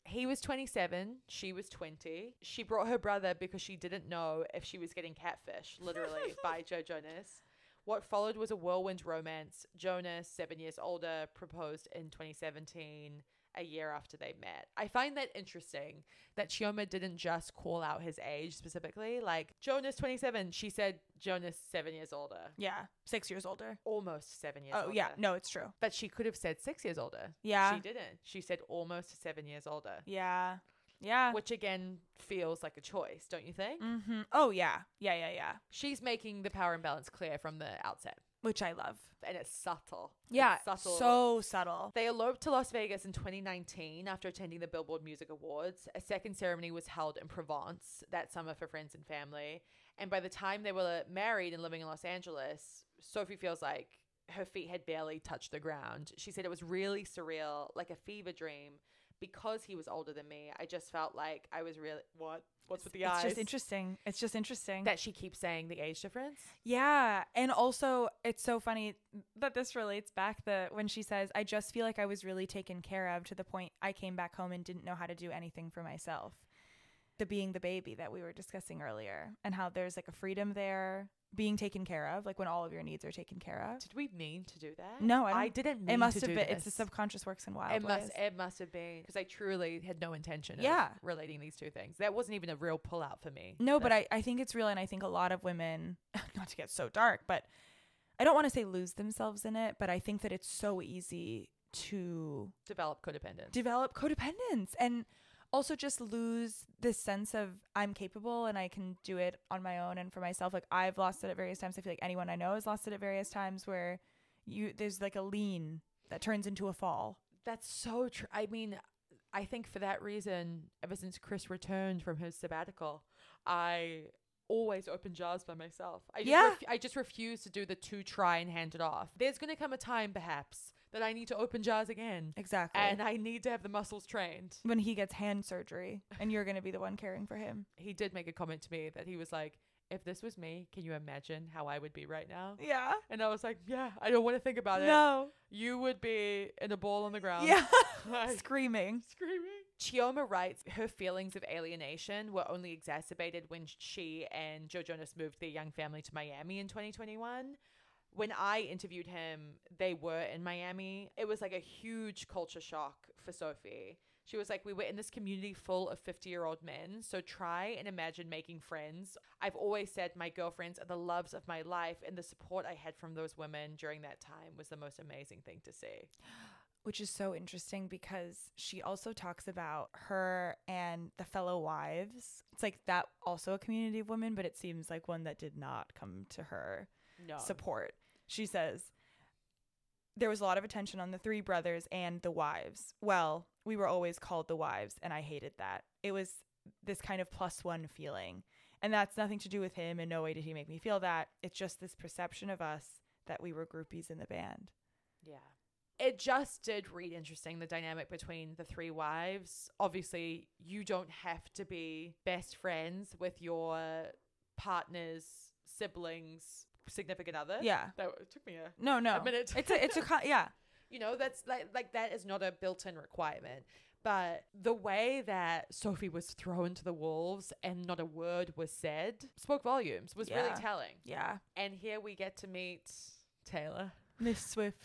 He was 27. She was 20. She brought her brother because she didn't know if she was getting catfish, literally, by Joe Jonas. What followed was a whirlwind romance. Jonas, 7 years older, proposed in 2017, a year after they met. I find that interesting that Chioma didn't just call out his age specifically. Like, Jonas, 27. She said Jonas, 7 years older. Yeah. 6 years older. Almost 7 years older. Oh, yeah. No, it's true. But she could have said 6 years older. Yeah. She didn't. She said almost 7 years older. Yeah. Yeah. Which again feels like a choice, don't you think? Mm-hmm. Oh, yeah. Yeah. She's making the power imbalance clear from the outset. Which I love. And it's subtle. Yeah. It's subtle. So subtle. They eloped to Las Vegas in 2019 after attending the Billboard Music Awards. A second ceremony was held in Provence that summer for friends and family. And by the time they were married and living in Los Angeles, Sophie feels like her feet had barely touched the ground. She said it was really surreal, like a fever dream. Because he was older than me, I just felt like I was really... What's with the eyes? It's just interesting. That she keeps saying the age difference. Yeah. And also, it's so funny that this relates back when she says, I just feel like I was really taken care of to the point I came back home and didn't know how to do anything for myself. The being the baby that we were discussing earlier, and how there's like a freedom there, being taken care of, like when all of your needs are taken care of. Did we mean to do that? No, I didn't mean to do It must have been. this. It's the subconscious works in wild ways. It must have been, because I truly had no intention of relating these two things. That wasn't even a real pull out for me. No, but I think it's real, and I think a lot of women, not to get so dark, but I don't want to say lose themselves in it, but I think that it's so easy to develop codependence. And also just lose this sense of I'm capable and I can do it on my own and for myself. Like, I've lost it at various times. I feel like anyone I know has lost it at various times, where there's like a lean that turns into a fall. That's so true. I mean, I think for that reason, ever since Chris returned from his sabbatical, I always open jars by myself. I just refuse to do the try and hand it off. There's going to come a time perhaps that I need to open jars again. Exactly. And I need to have the muscles trained. When he gets hand surgery and you're going to be the one caring for him. He did make a comment to me that he was like, if this was me, can you imagine how I would be right now? Yeah. And I was like, yeah, I don't want to think about it. No. You would be in a ball on the ground. Yeah. Like, Screaming. Chioma writes her feelings of alienation were only exacerbated when she and Joe Jonas moved their young family to Miami in 2021. When I interviewed him, they were in Miami. It was like a huge culture shock for Sophie. She was like, we were in this community full of 50-year-old men, so try and imagine making friends. I've always said my girlfriends are the loves of my life, and the support I had from those women during that time was the most amazing thing to see. Which is so interesting because she also talks about her and the fellow wives. It's like that also a community of women, but it seems like one that did not come to her support. She says, there was a lot of attention on the three brothers and the wives. Well, we were always called the wives, and I hated that. It was this kind of +1 feeling. And that's nothing to do with him. In no way did he make me feel that. It's just this perception of us that we were groupies in the band. Yeah. It just did read interesting, the dynamic between the three wives. Obviously, you don't have to be best friends with your partner's siblings, significant other. Yeah. It took me a minute. Yeah. You know, that's like that is not a built-in requirement. But the way that Sophie was thrown to the wolves and not a word was said spoke volumes, was really telling. Yeah. And here we get to meet Taylor. Miss Swift.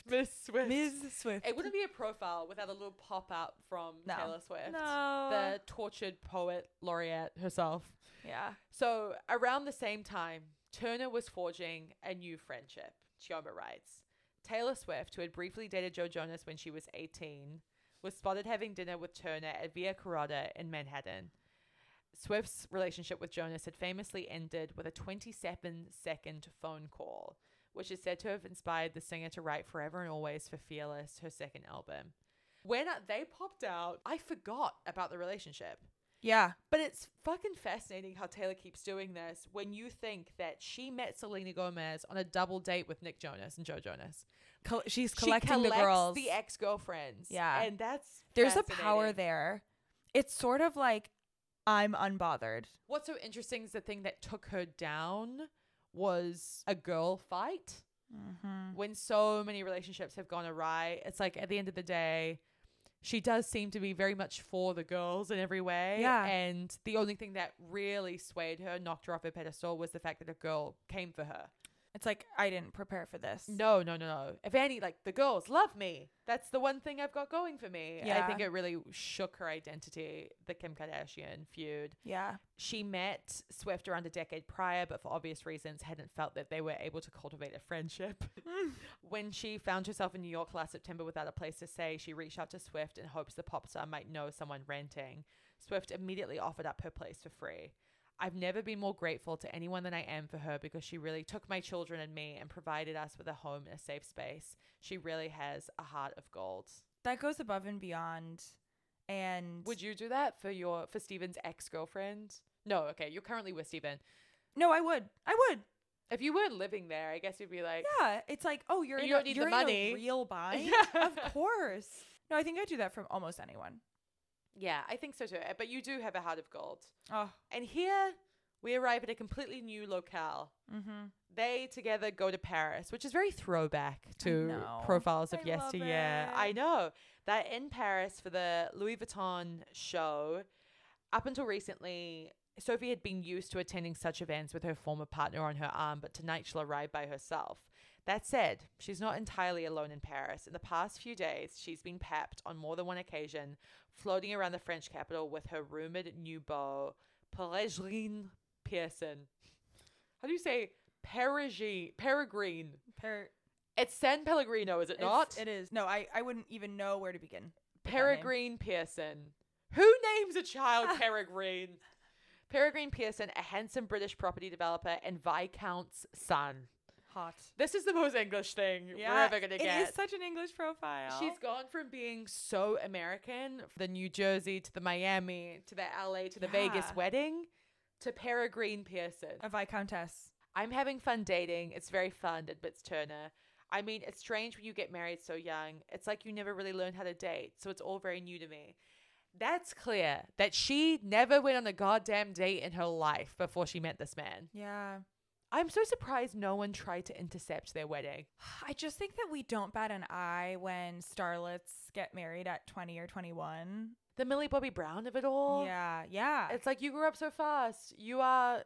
It wouldn't be a profile without a little pop out from Taylor Swift. No. The tortured poet laureate herself. Yeah. So around the same time, Turner was forging a new friendship, Chioma writes. Taylor Swift, who had briefly dated Joe Jonas when she was 18, was spotted having dinner with Turner at Via Carrota in Manhattan. Swift's relationship with Jonas had famously ended with a 27-second phone call, which is said to have inspired the singer to write Forever and Always for Fearless, her second album. When they popped out, I forgot about the relationship. Yeah. But it's fucking fascinating how Taylor keeps doing this when you think that she met Selena Gomez on a double date with Nick Jonas and Joe Jonas. She's collecting the girls. The ex-girlfriends. Yeah. And there's a power there. It's sort of like, I'm unbothered. What's so interesting is the thing that took her down was a girl fight. Mm-hmm. When so many relationships have gone awry, it's like at the end of the day, she does seem to be very much for the girls in every way. Yeah. And the only thing that really swayed her, knocked her off her pedestal, was the fact that a girl came for her. It's like, I didn't prepare for this. No. If any, like, the girls love me. That's the one thing I've got going for me. Yeah. I think it really shook her identity, the Kim Kardashian feud. Yeah. She met Swift around a decade prior, but for obvious reasons hadn't felt that they were able to cultivate a friendship. When she found herself in New York last September without a place to stay, she reached out to Swift in hopes the pop star might know someone renting. Swift immediately offered up her place for free. I've never been more grateful to anyone than I am for her because she really took my children and me and provided us with a home and a safe space. She really has a heart of gold. That goes above and beyond. And Would you do that for Steven's ex-girlfriend? No, okay, you're currently with Steven. no, I would. If you weren't living there, I guess you'd be like, Yeah. It's like, oh, you're You in don't a, need you're the in money. a real bind? Yeah. Of course. No, I think I'd do that from almost anyone. yeah, I think so too. But you do have a heart of gold. Oh. And here we arrive at a completely new locale. Mm-hmm. They together go to Paris, which is very throwback to know. profiles of I love yesteryear. it. I know. They're in Paris for the Louis Vuitton show. Up until recently, Sophie had been used to attending such events with her former partner on her arm, but tonight she'll arrive by herself. That said, she's not entirely alone in Paris. In the past few days, she's been papped on more than one occasion, floating around the French capital with her rumored new beau, Peregrine Pearson. How do you say Peregrine? It's San Pellegrino, is it not? It is. No, I wouldn't even know where to begin. with that name. Peregrine Pearson. Who names a child Peregrine? Peregrine Pearson, a handsome British property developer and Viscount's son. Hot. This is the most English thing we're ever going to get. It is such an English profile. She's gone from being so American, the New Jersey to the Miami to the LA to the Vegas Yeah. wedding, to Peregrine Pearson. a viscountess. I'm having fun dating. It's very fun, admits Turner. I mean, it's strange when you get married so young. It's like you never really learned how to date, so it's all very new to me. That's clear that she never went on a goddamn date in her life before she met this man. Yeah. I'm so surprised no one tried to intercept their wedding. I just think that we don't bat an eye when starlets get married at 20 or 21. The Millie Bobby Brown of it all. Yeah. Yeah. It's like you grew up so fast. You are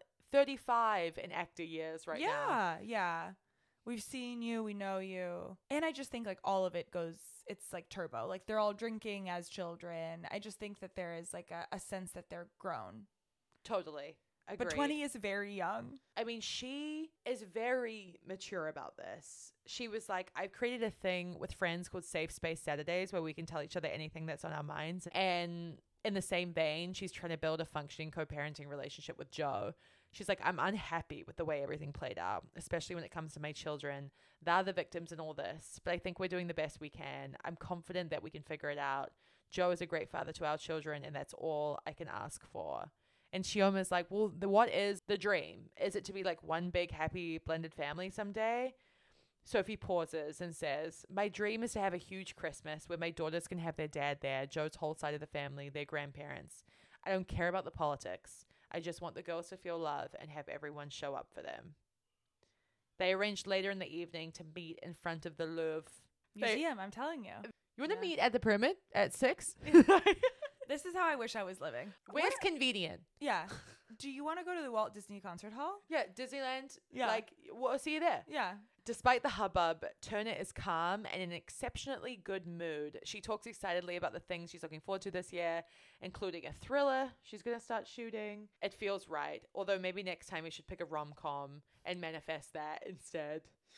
35 in actor years right now. Yeah. Yeah. We've seen you. We know you. And I just think like all of it goes, it's like turbo. Like they're all drinking as children. I just think that there is like a sense that they're grown. Totally. Agreed. But 20 is very young. I mean, she is very mature about this. She was like, I've created a thing with friends called Safe Space Saturdays where we can tell each other anything that's on our minds. And in the same vein, she's trying to build a functioning co-parenting relationship with Joe. She's like, I'm unhappy with the way everything played out, especially when it comes to my children. They're the victims in all this, but I think we're doing the best we can. I'm confident that we can figure it out. Joe is a great father to our children, and that's all I can ask for. And Chioma's like, well, what is the dream? Is it to be like one big happy blended family someday? Sophie pauses and says, my dream is to have a huge Christmas where my daughters can have their dad there, Joe's whole side of the family, their grandparents. I don't care about the politics. I just want the girls to feel love and have everyone show up for them. They arranged later in the evening to meet in front of the Louvre. Museum, I'm telling you. You want to Yeah. meet at the Pyramid at 6? This is how I wish I was living. Where's convenient? Yeah. Do you want to go to the Walt Disney Concert Hall? Yeah, Disneyland. Yeah. Like, we'll see you there. Yeah. Despite the hubbub, Turner is calm and in an exceptionally good mood. She talks excitedly about the things she's looking forward to this year, including a thriller she's going to start shooting. It feels right, although maybe next time we should pick a rom-com and manifest that instead.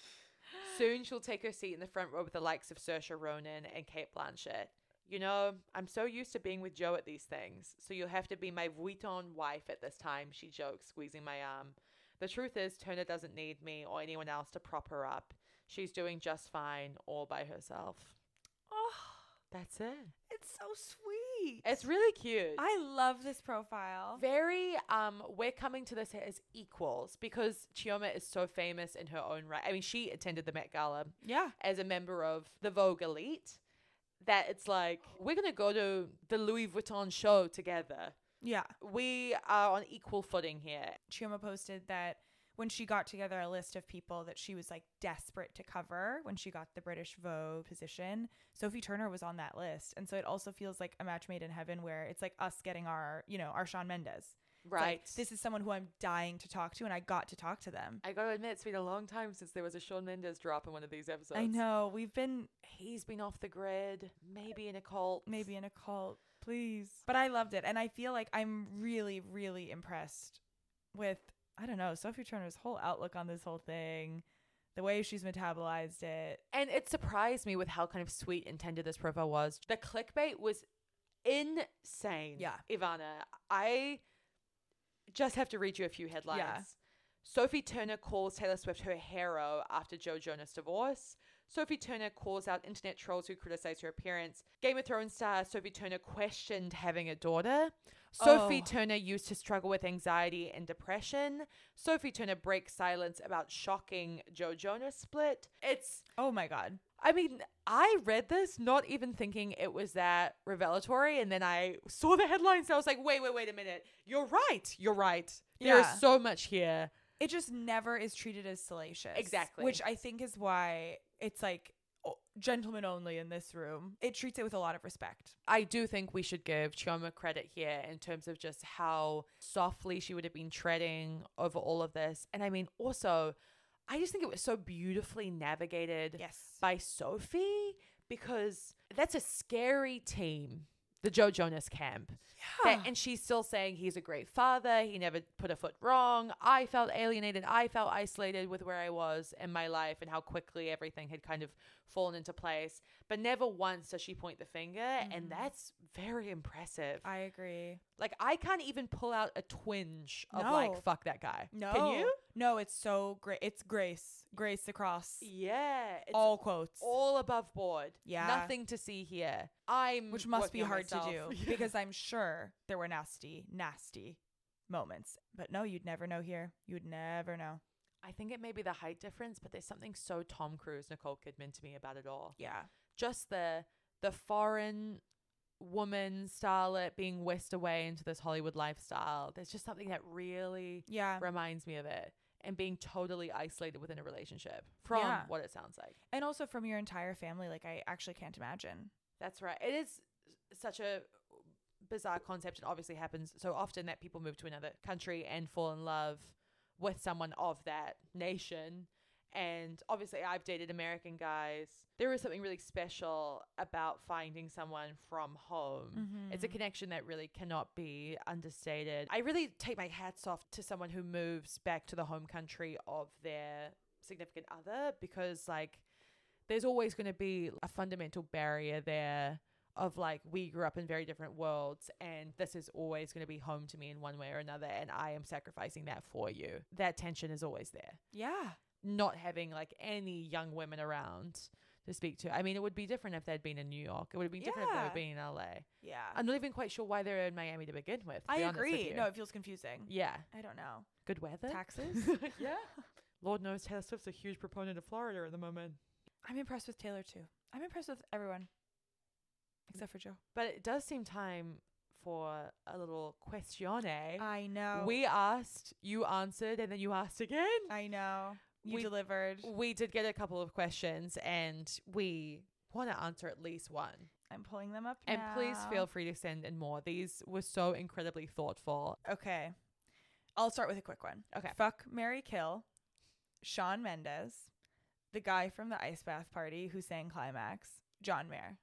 Soon she'll take her seat in the front row with the likes of Saoirse Ronan and Cate Blanchett. You know, I'm so used to being with Joe at these things, so you'll have to be my Vuitton wife at this time, she jokes, squeezing my arm. The truth is, Turner doesn't need me or anyone else to prop her up. She's doing just fine all by herself. Oh, That's it. it's so sweet. It's really cute. I love this profile. Very, we're coming to this as equals because Chioma is so famous in her own right. I mean, she attended the Met Gala Yeah. as a member of the Vogue elite. That it's like, we're going to go to the Louis Vuitton show together. Yeah. We are on equal footing here. Chioma posted that when she got together a list of people that she was like desperate to cover when she got the British Vogue position, Sophie Turner was on that list. And so it also feels like a match made in heaven, where it's like us getting our, you know, our Shawn Mendes. Right. Like, this is someone who I'm dying to talk to, and I got to talk to them. I gotta admit, it's been a long time since there was a Shawn Mendes drop in one of these episodes. I know. He's been off the grid, maybe in a cult. Maybe in a cult, please. But I loved it. And I feel like I'm really, really impressed with, I don't know, Sophie Turner's whole outlook on this whole thing, the way she's metabolized it. And it surprised me with how kind of sweet and tender this profile was. The clickbait was insane. Yeah. Ivana, I just have to read you a few headlines. Yeah. Sophie Turner calls Taylor Swift her hero after Joe Jonas' divorce. Sophie Turner calls out internet trolls who criticize her appearance. Game of Thrones star Sophie Turner questioned having a daughter. Sophie Turner used to struggle with anxiety and depression. Sophie Turner breaks silence about shocking Joe Jonas split. It's, Oh my God. I mean, I read this not even thinking it was that revelatory, and then I saw the headlines and I was like, wait a minute. You're right. There Yeah. is so much here. It just never is treated as salacious. Exactly. Which I think is why it's like gentlemen only in this room. It treats it with a lot of respect. I do think we should give Chioma credit here in terms of just how softly she would have been treading over all of this. And I mean, also, I just think it was so beautifully navigated Yes. by Sophie, because that's a scary team, the Joe Jonas camp. And she's still saying he's a great father. He never put a foot wrong. I felt alienated. I felt isolated with where I was in my life and how quickly everything had kind of fallen into place. But never once does she point the finger. And that's very impressive. I agree. Like, I can't even pull out a twinge of No. like, fuck that guy. No. Can you? No, it's so great. It's grace. Grace across Yeah. It's all quotes. all above board. Yeah. Nothing to see here. Which must be working on hard to myself. do because I'm sure there were nasty, nasty moments. But no, you'd never know here. You'd never know. I think it may be the height difference, but there's something so Tom Cruise, Nicole Kidman to me about it all. Yeah. Just the foreign woman starlet being whisked away into this Hollywood lifestyle. There's just something that really Yeah. reminds me of it. And being totally isolated within a relationship from Yeah. what it sounds like. And also from your entire family. Like, I actually can't imagine. That's right. It is such a bizarre concept. It obviously happens so often that people move to another country and fall in love with someone of that nation. And obviously I've dated American guys. There is something really special about finding someone from home. It's a connection that really cannot be understated. I really take my hats off to someone who moves back to the home country of their significant other, because like there's always going to be a fundamental barrier there of like, we grew up in very different worlds and this is always going to be home to me in one way or another, and I am sacrificing that for you. That tension is always there. Yeah. Not having like any young women around to speak to. I mean, it would be different if they'd been in New York. It would have been different if they Yeah. were being in LA. Yeah. I'm not even quite sure why they're in Miami to begin with. to I be honest with agree. you. No, it feels confusing. Yeah. I don't know. Good weather. Taxes? Yeah. Lord knows Taylor Swift's a huge proponent of Florida at the moment. I'm impressed with Taylor too. I'm impressed with everyone. Except for Joe. But it does seem time for a little questione. I know. We asked, you answered, and then you asked again. I know. You We- delivered. We did get a couple of questions, and we want to answer at least one. I'm pulling them up And now. please feel free to send in more. These were so incredibly thoughtful. Okay. I'll start with a quick one. Okay. Fuck, marry, kill. Shawn Mendes, the guy from the ice bath party who sang Climax, John Mayer.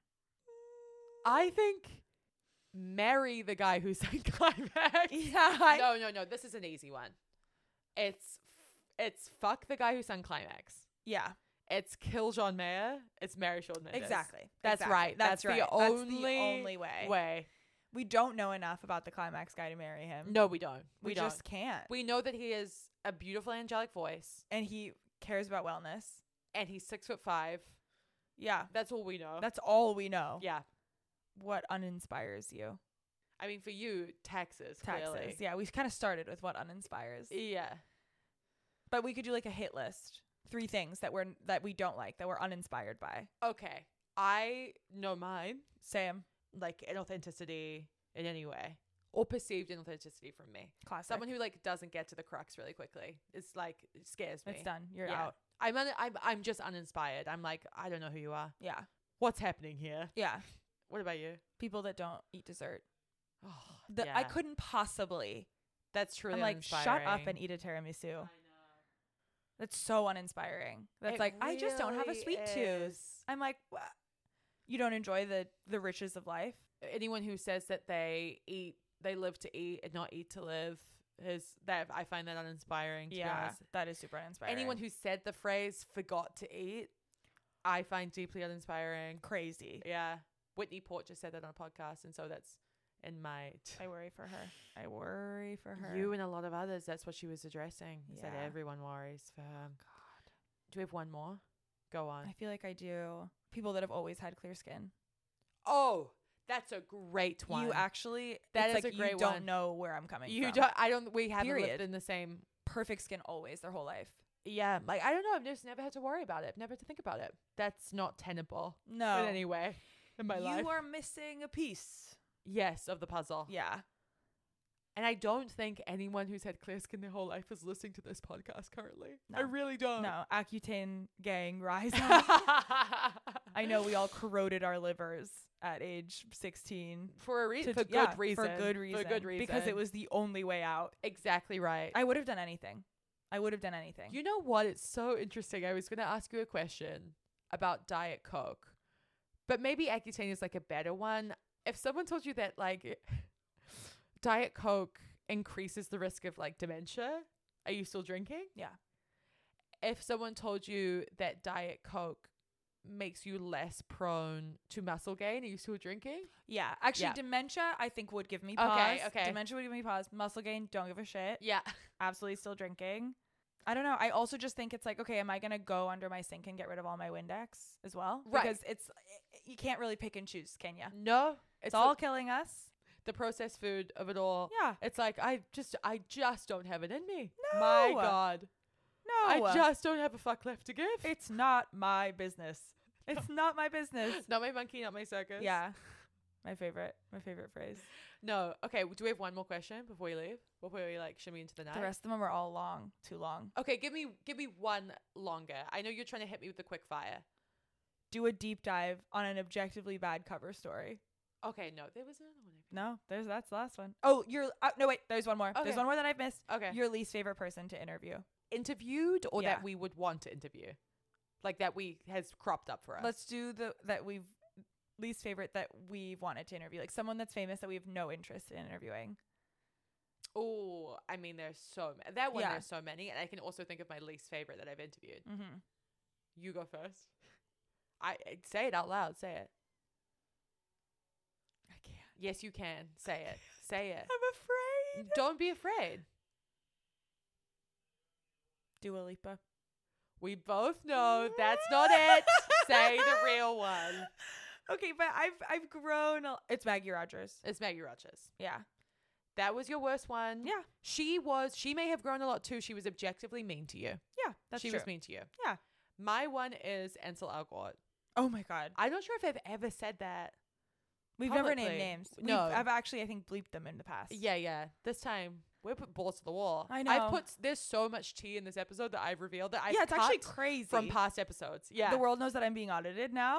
I think marry the guy who sang Climax. Yeah. No. This is an easy one. It's fuck the guy who sang Climax. Yeah. It's kill John Mayer. It's marry Shawn Mendes. Exactly. That's Exactly. right. That's right. the only way. way. We don't know enough about the Climax guy to marry him. No, we don't. we don't. just can't. We know that he is a beautiful angelic voice, And he cares about wellness. and he's 6'5". Yeah. That's all we know. That's all we know. Yeah. What uninspires you? I mean, for you, taxes. Taxes. Clearly. Yeah, we kind of started with what uninspires. Yeah. But we could do like a hit list. 3 things that we don't like, that we're uninspired by. Okay. I know mine. Sam. Like inauthenticity in any way. or perceived inauthenticity from me. Classic. Someone who like doesn't get to the crux really quickly. It's like, it scares me. It's done. You're Yeah. out. I'm just uninspired. I'm like, I don't know who you are. Yeah. What's happening here? Yeah. What about you? People that don't eat dessert. Oh, I couldn't possibly. That's truly I'm like, uninspiring. shut up and eat a tiramisu. That's so uninspiring. That's It like, I just don't have a really sweet tooth. is. I'm like, what? You don't enjoy the riches of life? Anyone who says that they live to eat and not eat to live, I find that uninspiring, to be honest. that is super uninspiring. Anyone who said the phrase "forgot to eat," I find deeply uninspiring. crazy. Yeah, Whitney Port just said that on a podcast, and so that's in my I worry for her. you and a lot of others. That's what she was addressing. Is that Yeah. everyone worries for her. God, do we have one more? Go on. I feel like I do. People that have always had clear skin. Oh, that's a great one. You actually, That it's is like a great you don't one. know where I'm coming You from. don't. I don't. We haven't lived Period. in the same. Perfect skin always their whole life. Yeah, like I don't know. I've just never had to worry about it. I've never had to think about it. That's not tenable No. in any way in my life. You are missing a piece. Yes, of the puzzle. Yeah. And I don't think anyone who's had clear skin their whole life is listening to this podcast currently. No. I really don't. No. Accutane gang rise up. I know we all corroded our livers at age 16. For a reason. To- For good yeah, reason. For good reason. For good reason. Because it was the only way out. exactly right. I would have done anything. You know what? It's so interesting. I was going to ask you a question about Diet Coke, but maybe Accutane is like a better one. If someone told you that like Diet Coke increases the risk of like dementia, are you still drinking? Yeah. If someone told you that Diet Coke makes you less prone to muscle gain, are you still drinking? Yeah. Actually, Yeah. dementia, I think, would give me pause. Okay. Dementia would give me pause. Muscle gain, don't give a shit. Yeah. Absolutely still drinking. I don't know. I also just think it's like, okay, am I going to go under my sink and get rid of all my Windex as well? Right. Because you can't really pick and choose, can you? No. It's all killing us. the processed food of it all. Yeah. It's like I just don't have it in me. No. My God. No. I just don't have a fuck left to give. It's not my business. It's not my business. Not my monkey, not my circus. Yeah. My favorite phrase. No. Okay. Do we have one more question before we leave? Before we like shimmy into the night? The rest of them are all long. Too long. Okay. Give me one longer. I know you're trying to hit me with the quick fire. Do a deep dive on an objectively bad cover story. Okay. No, there was another one. No, that's the last one. Oh, no, wait, there's one more. Okay. There's one more that I've missed. Okay. Your least favorite person to interview. Interviewed or Yeah. that we would want to interview? Like that has cropped up for us. Let's do least favorite that we've wanted to interview. Like someone that's famous that we have no interest in interviewing. Oh, I mean, there's so many. That one, Yeah. there's so many. And I can also think of my least favorite that I've interviewed. Mm-hmm. You go first. I say it out loud. Say it. I can't. Yes, you can. Say it. Say it. I'm afraid. Don't be afraid. Dua Lipa. We both know that's not it. Say the real one. Okay, but I've grown. It's Maggie Rogers. It's Maggie Rogers. Yeah. That was your worst one. Yeah. She may have grown a lot too. She was objectively mean to you. Yeah. That's She true. was mean to you. Yeah. My one is Ansel Elgort. Oh my God. I'm not sure if I've ever said that. We've never Publicly. named names. No. I've actually, I think, bleeped them in the past. Yeah. This time we put balls to the wall. I know. There's so much tea in this episode that I've revealed that I've Yeah, it's actually cut crazy. from past episodes. Yeah. The world knows that I'm being audited now.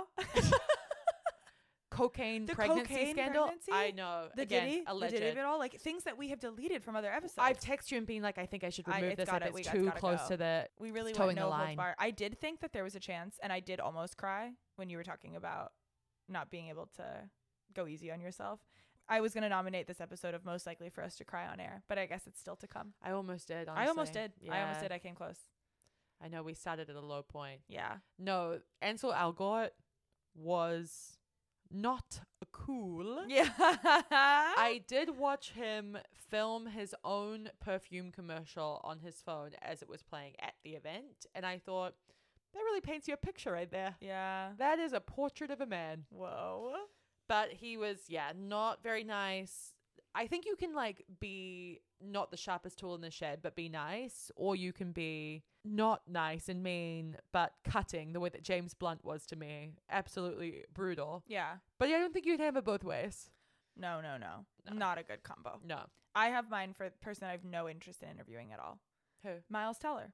Cocaine The pregnancy cocaine scandal. pregnancy? I know. The Again, Diddy, alleged. the Diddy of it all, like things that we have deleted from other episodes. I've texted you and been like, I think I should remove it's this gotta- if we it's gotta too go. close to the. we really towing went the no holds line. bar. I did think that there was a chance, and I did almost cry when you were talking about not being able to go easy on yourself. I was going to nominate this episode of Most Likely for Us to Cry on Air, but I guess it's still to come. I almost did. Honestly. I almost did. Yeah. I came close. I know we started at a low point. Yeah. No, Ansel Elgort was not cool. Yeah. I did watch him film his own perfume commercial on his phone as it was playing at the event, and I thought, that really paints you a picture right there. Yeah. That is a portrait of a man. Whoa. But he was, not very nice. I think you can be not the sharpest tool in the shed, but be nice. Or you can be not nice and mean, but cutting the way that James Blunt was to me. Absolutely brutal. Yeah. But I don't think you can have it both ways. No. Not a good combo. No. I have mine for the person I have no interest in interviewing at all. Who? Miles Teller.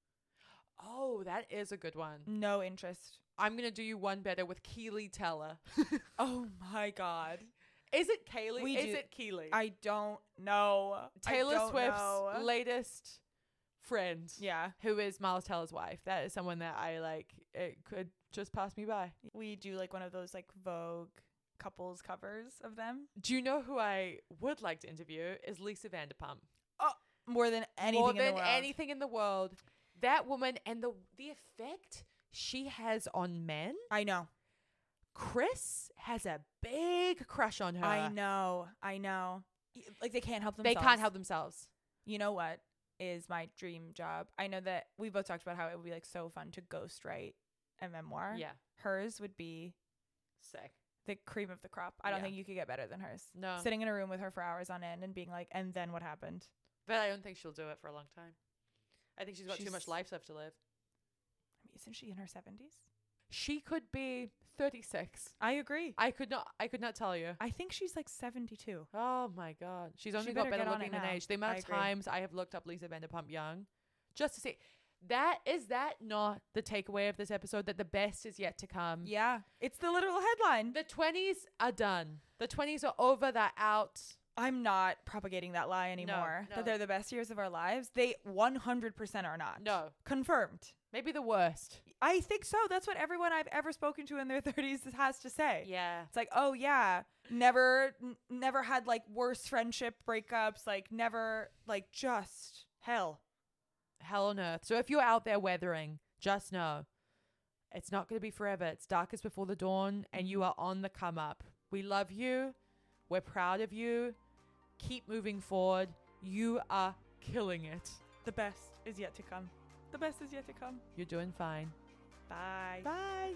Oh, that is a good one. No interest. I'm going to do you one better with Keely Teller. Oh my God. Is it Kaylee? We Is do- it Keely? I don't know. Taylor I don't Swift's know. latest friend. Yeah. Who is Miles Teller's wife. That is someone that I like. It could just pass me by. We do like one of those like Vogue couples covers of them. Do you know who I would like to interview? Is Lisa Vanderpump. More than anything More in the than world. anything in the world. That woman and the effect she has on men. I know. Chris has a big crush on her. I know. Like they can't help They themselves. can't help themselves. You know what is my dream job? I know that we both talked about how it would be like so fun to ghostwrite a memoir. Yeah. Hers would be Sick. the cream of the crop. I don't Yeah. think you could get better than hers. No. Sitting in a room with her for hours on end and being like, and then what happened? But I don't think she'll do it for a long time. I think she's got too She's- much life left to live. I mean, isn't she in her 70s? She could be 36. I agree. I could not tell you. I think she's like 72. Oh my God. She's only She got better better get on looking it than now. age. The amount I of agree. times I have looked up Lisa Vanderpump young just to see. Is that not the takeaway of this episode? That the best is yet to come? Yeah. It's the literal headline. The 20s are done. The 20s are over. They're out. I'm not propagating that lie anymore. no. That they're the best years of our lives. They 100% are not. No. Confirmed. Maybe the worst. I think so. That's what everyone I've ever spoken to in their 30s has to say. Yeah. It's like, oh yeah, never had like worse friendship breakups, like never, like just hell. Hell on earth. So if you're out there weathering, just know it's not going to be forever. It's darkest before the dawn, and you are on the come up. We love you. We're proud of you. Keep moving forward. You are killing it. The best is yet to come. The best is yet to come. You're doing fine. Bye. Bye.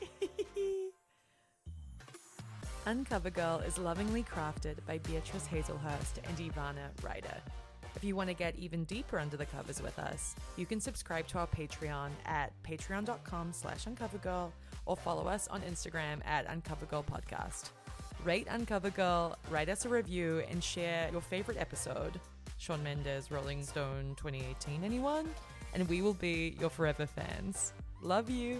Uncover Girl is lovingly crafted by Beatrice Hazelhurst and Ivana Ryder. If you want to get even deeper under the covers with us, you can subscribe to our Patreon at patreon.com/uncovergirl or follow us on Instagram at uncovergirlpodcast. Rate Uncover Girl, write us a review, and share your favorite episode. Shawn Mendes, Rolling Stone 2018, anyone? And we will be your forever fans. Love you.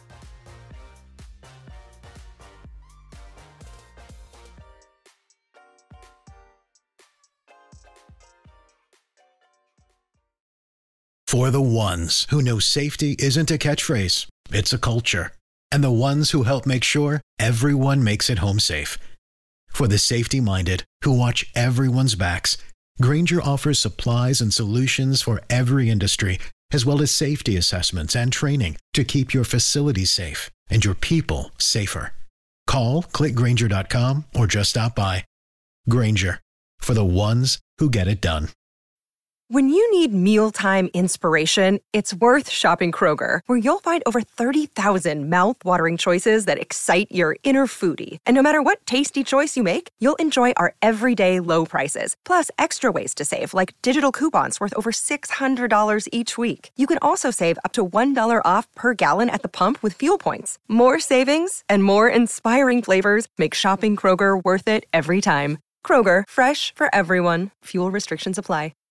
For the ones who know safety isn't a catchphrase, it's a culture. And the ones who help make sure everyone makes it home safe. For the safety-minded who watch everyone's backs, Grainger offers supplies and solutions for every industry, as well as safety assessments and training to keep your facilities safe and your people safer. Call, click Grainger.com, or just stop by. Grainger, for the ones who get it done. When you need mealtime inspiration, it's worth shopping Kroger, where you'll find over 30,000 mouth-watering choices that excite your inner foodie. And no matter what tasty choice you make, you'll enjoy our everyday low prices, plus extra ways to save, like digital coupons worth over $600 each week. You can also save up to $1 off per gallon at the pump with fuel points. More savings and more inspiring flavors make shopping Kroger worth it every time. Kroger, fresh for everyone. Fuel restrictions apply.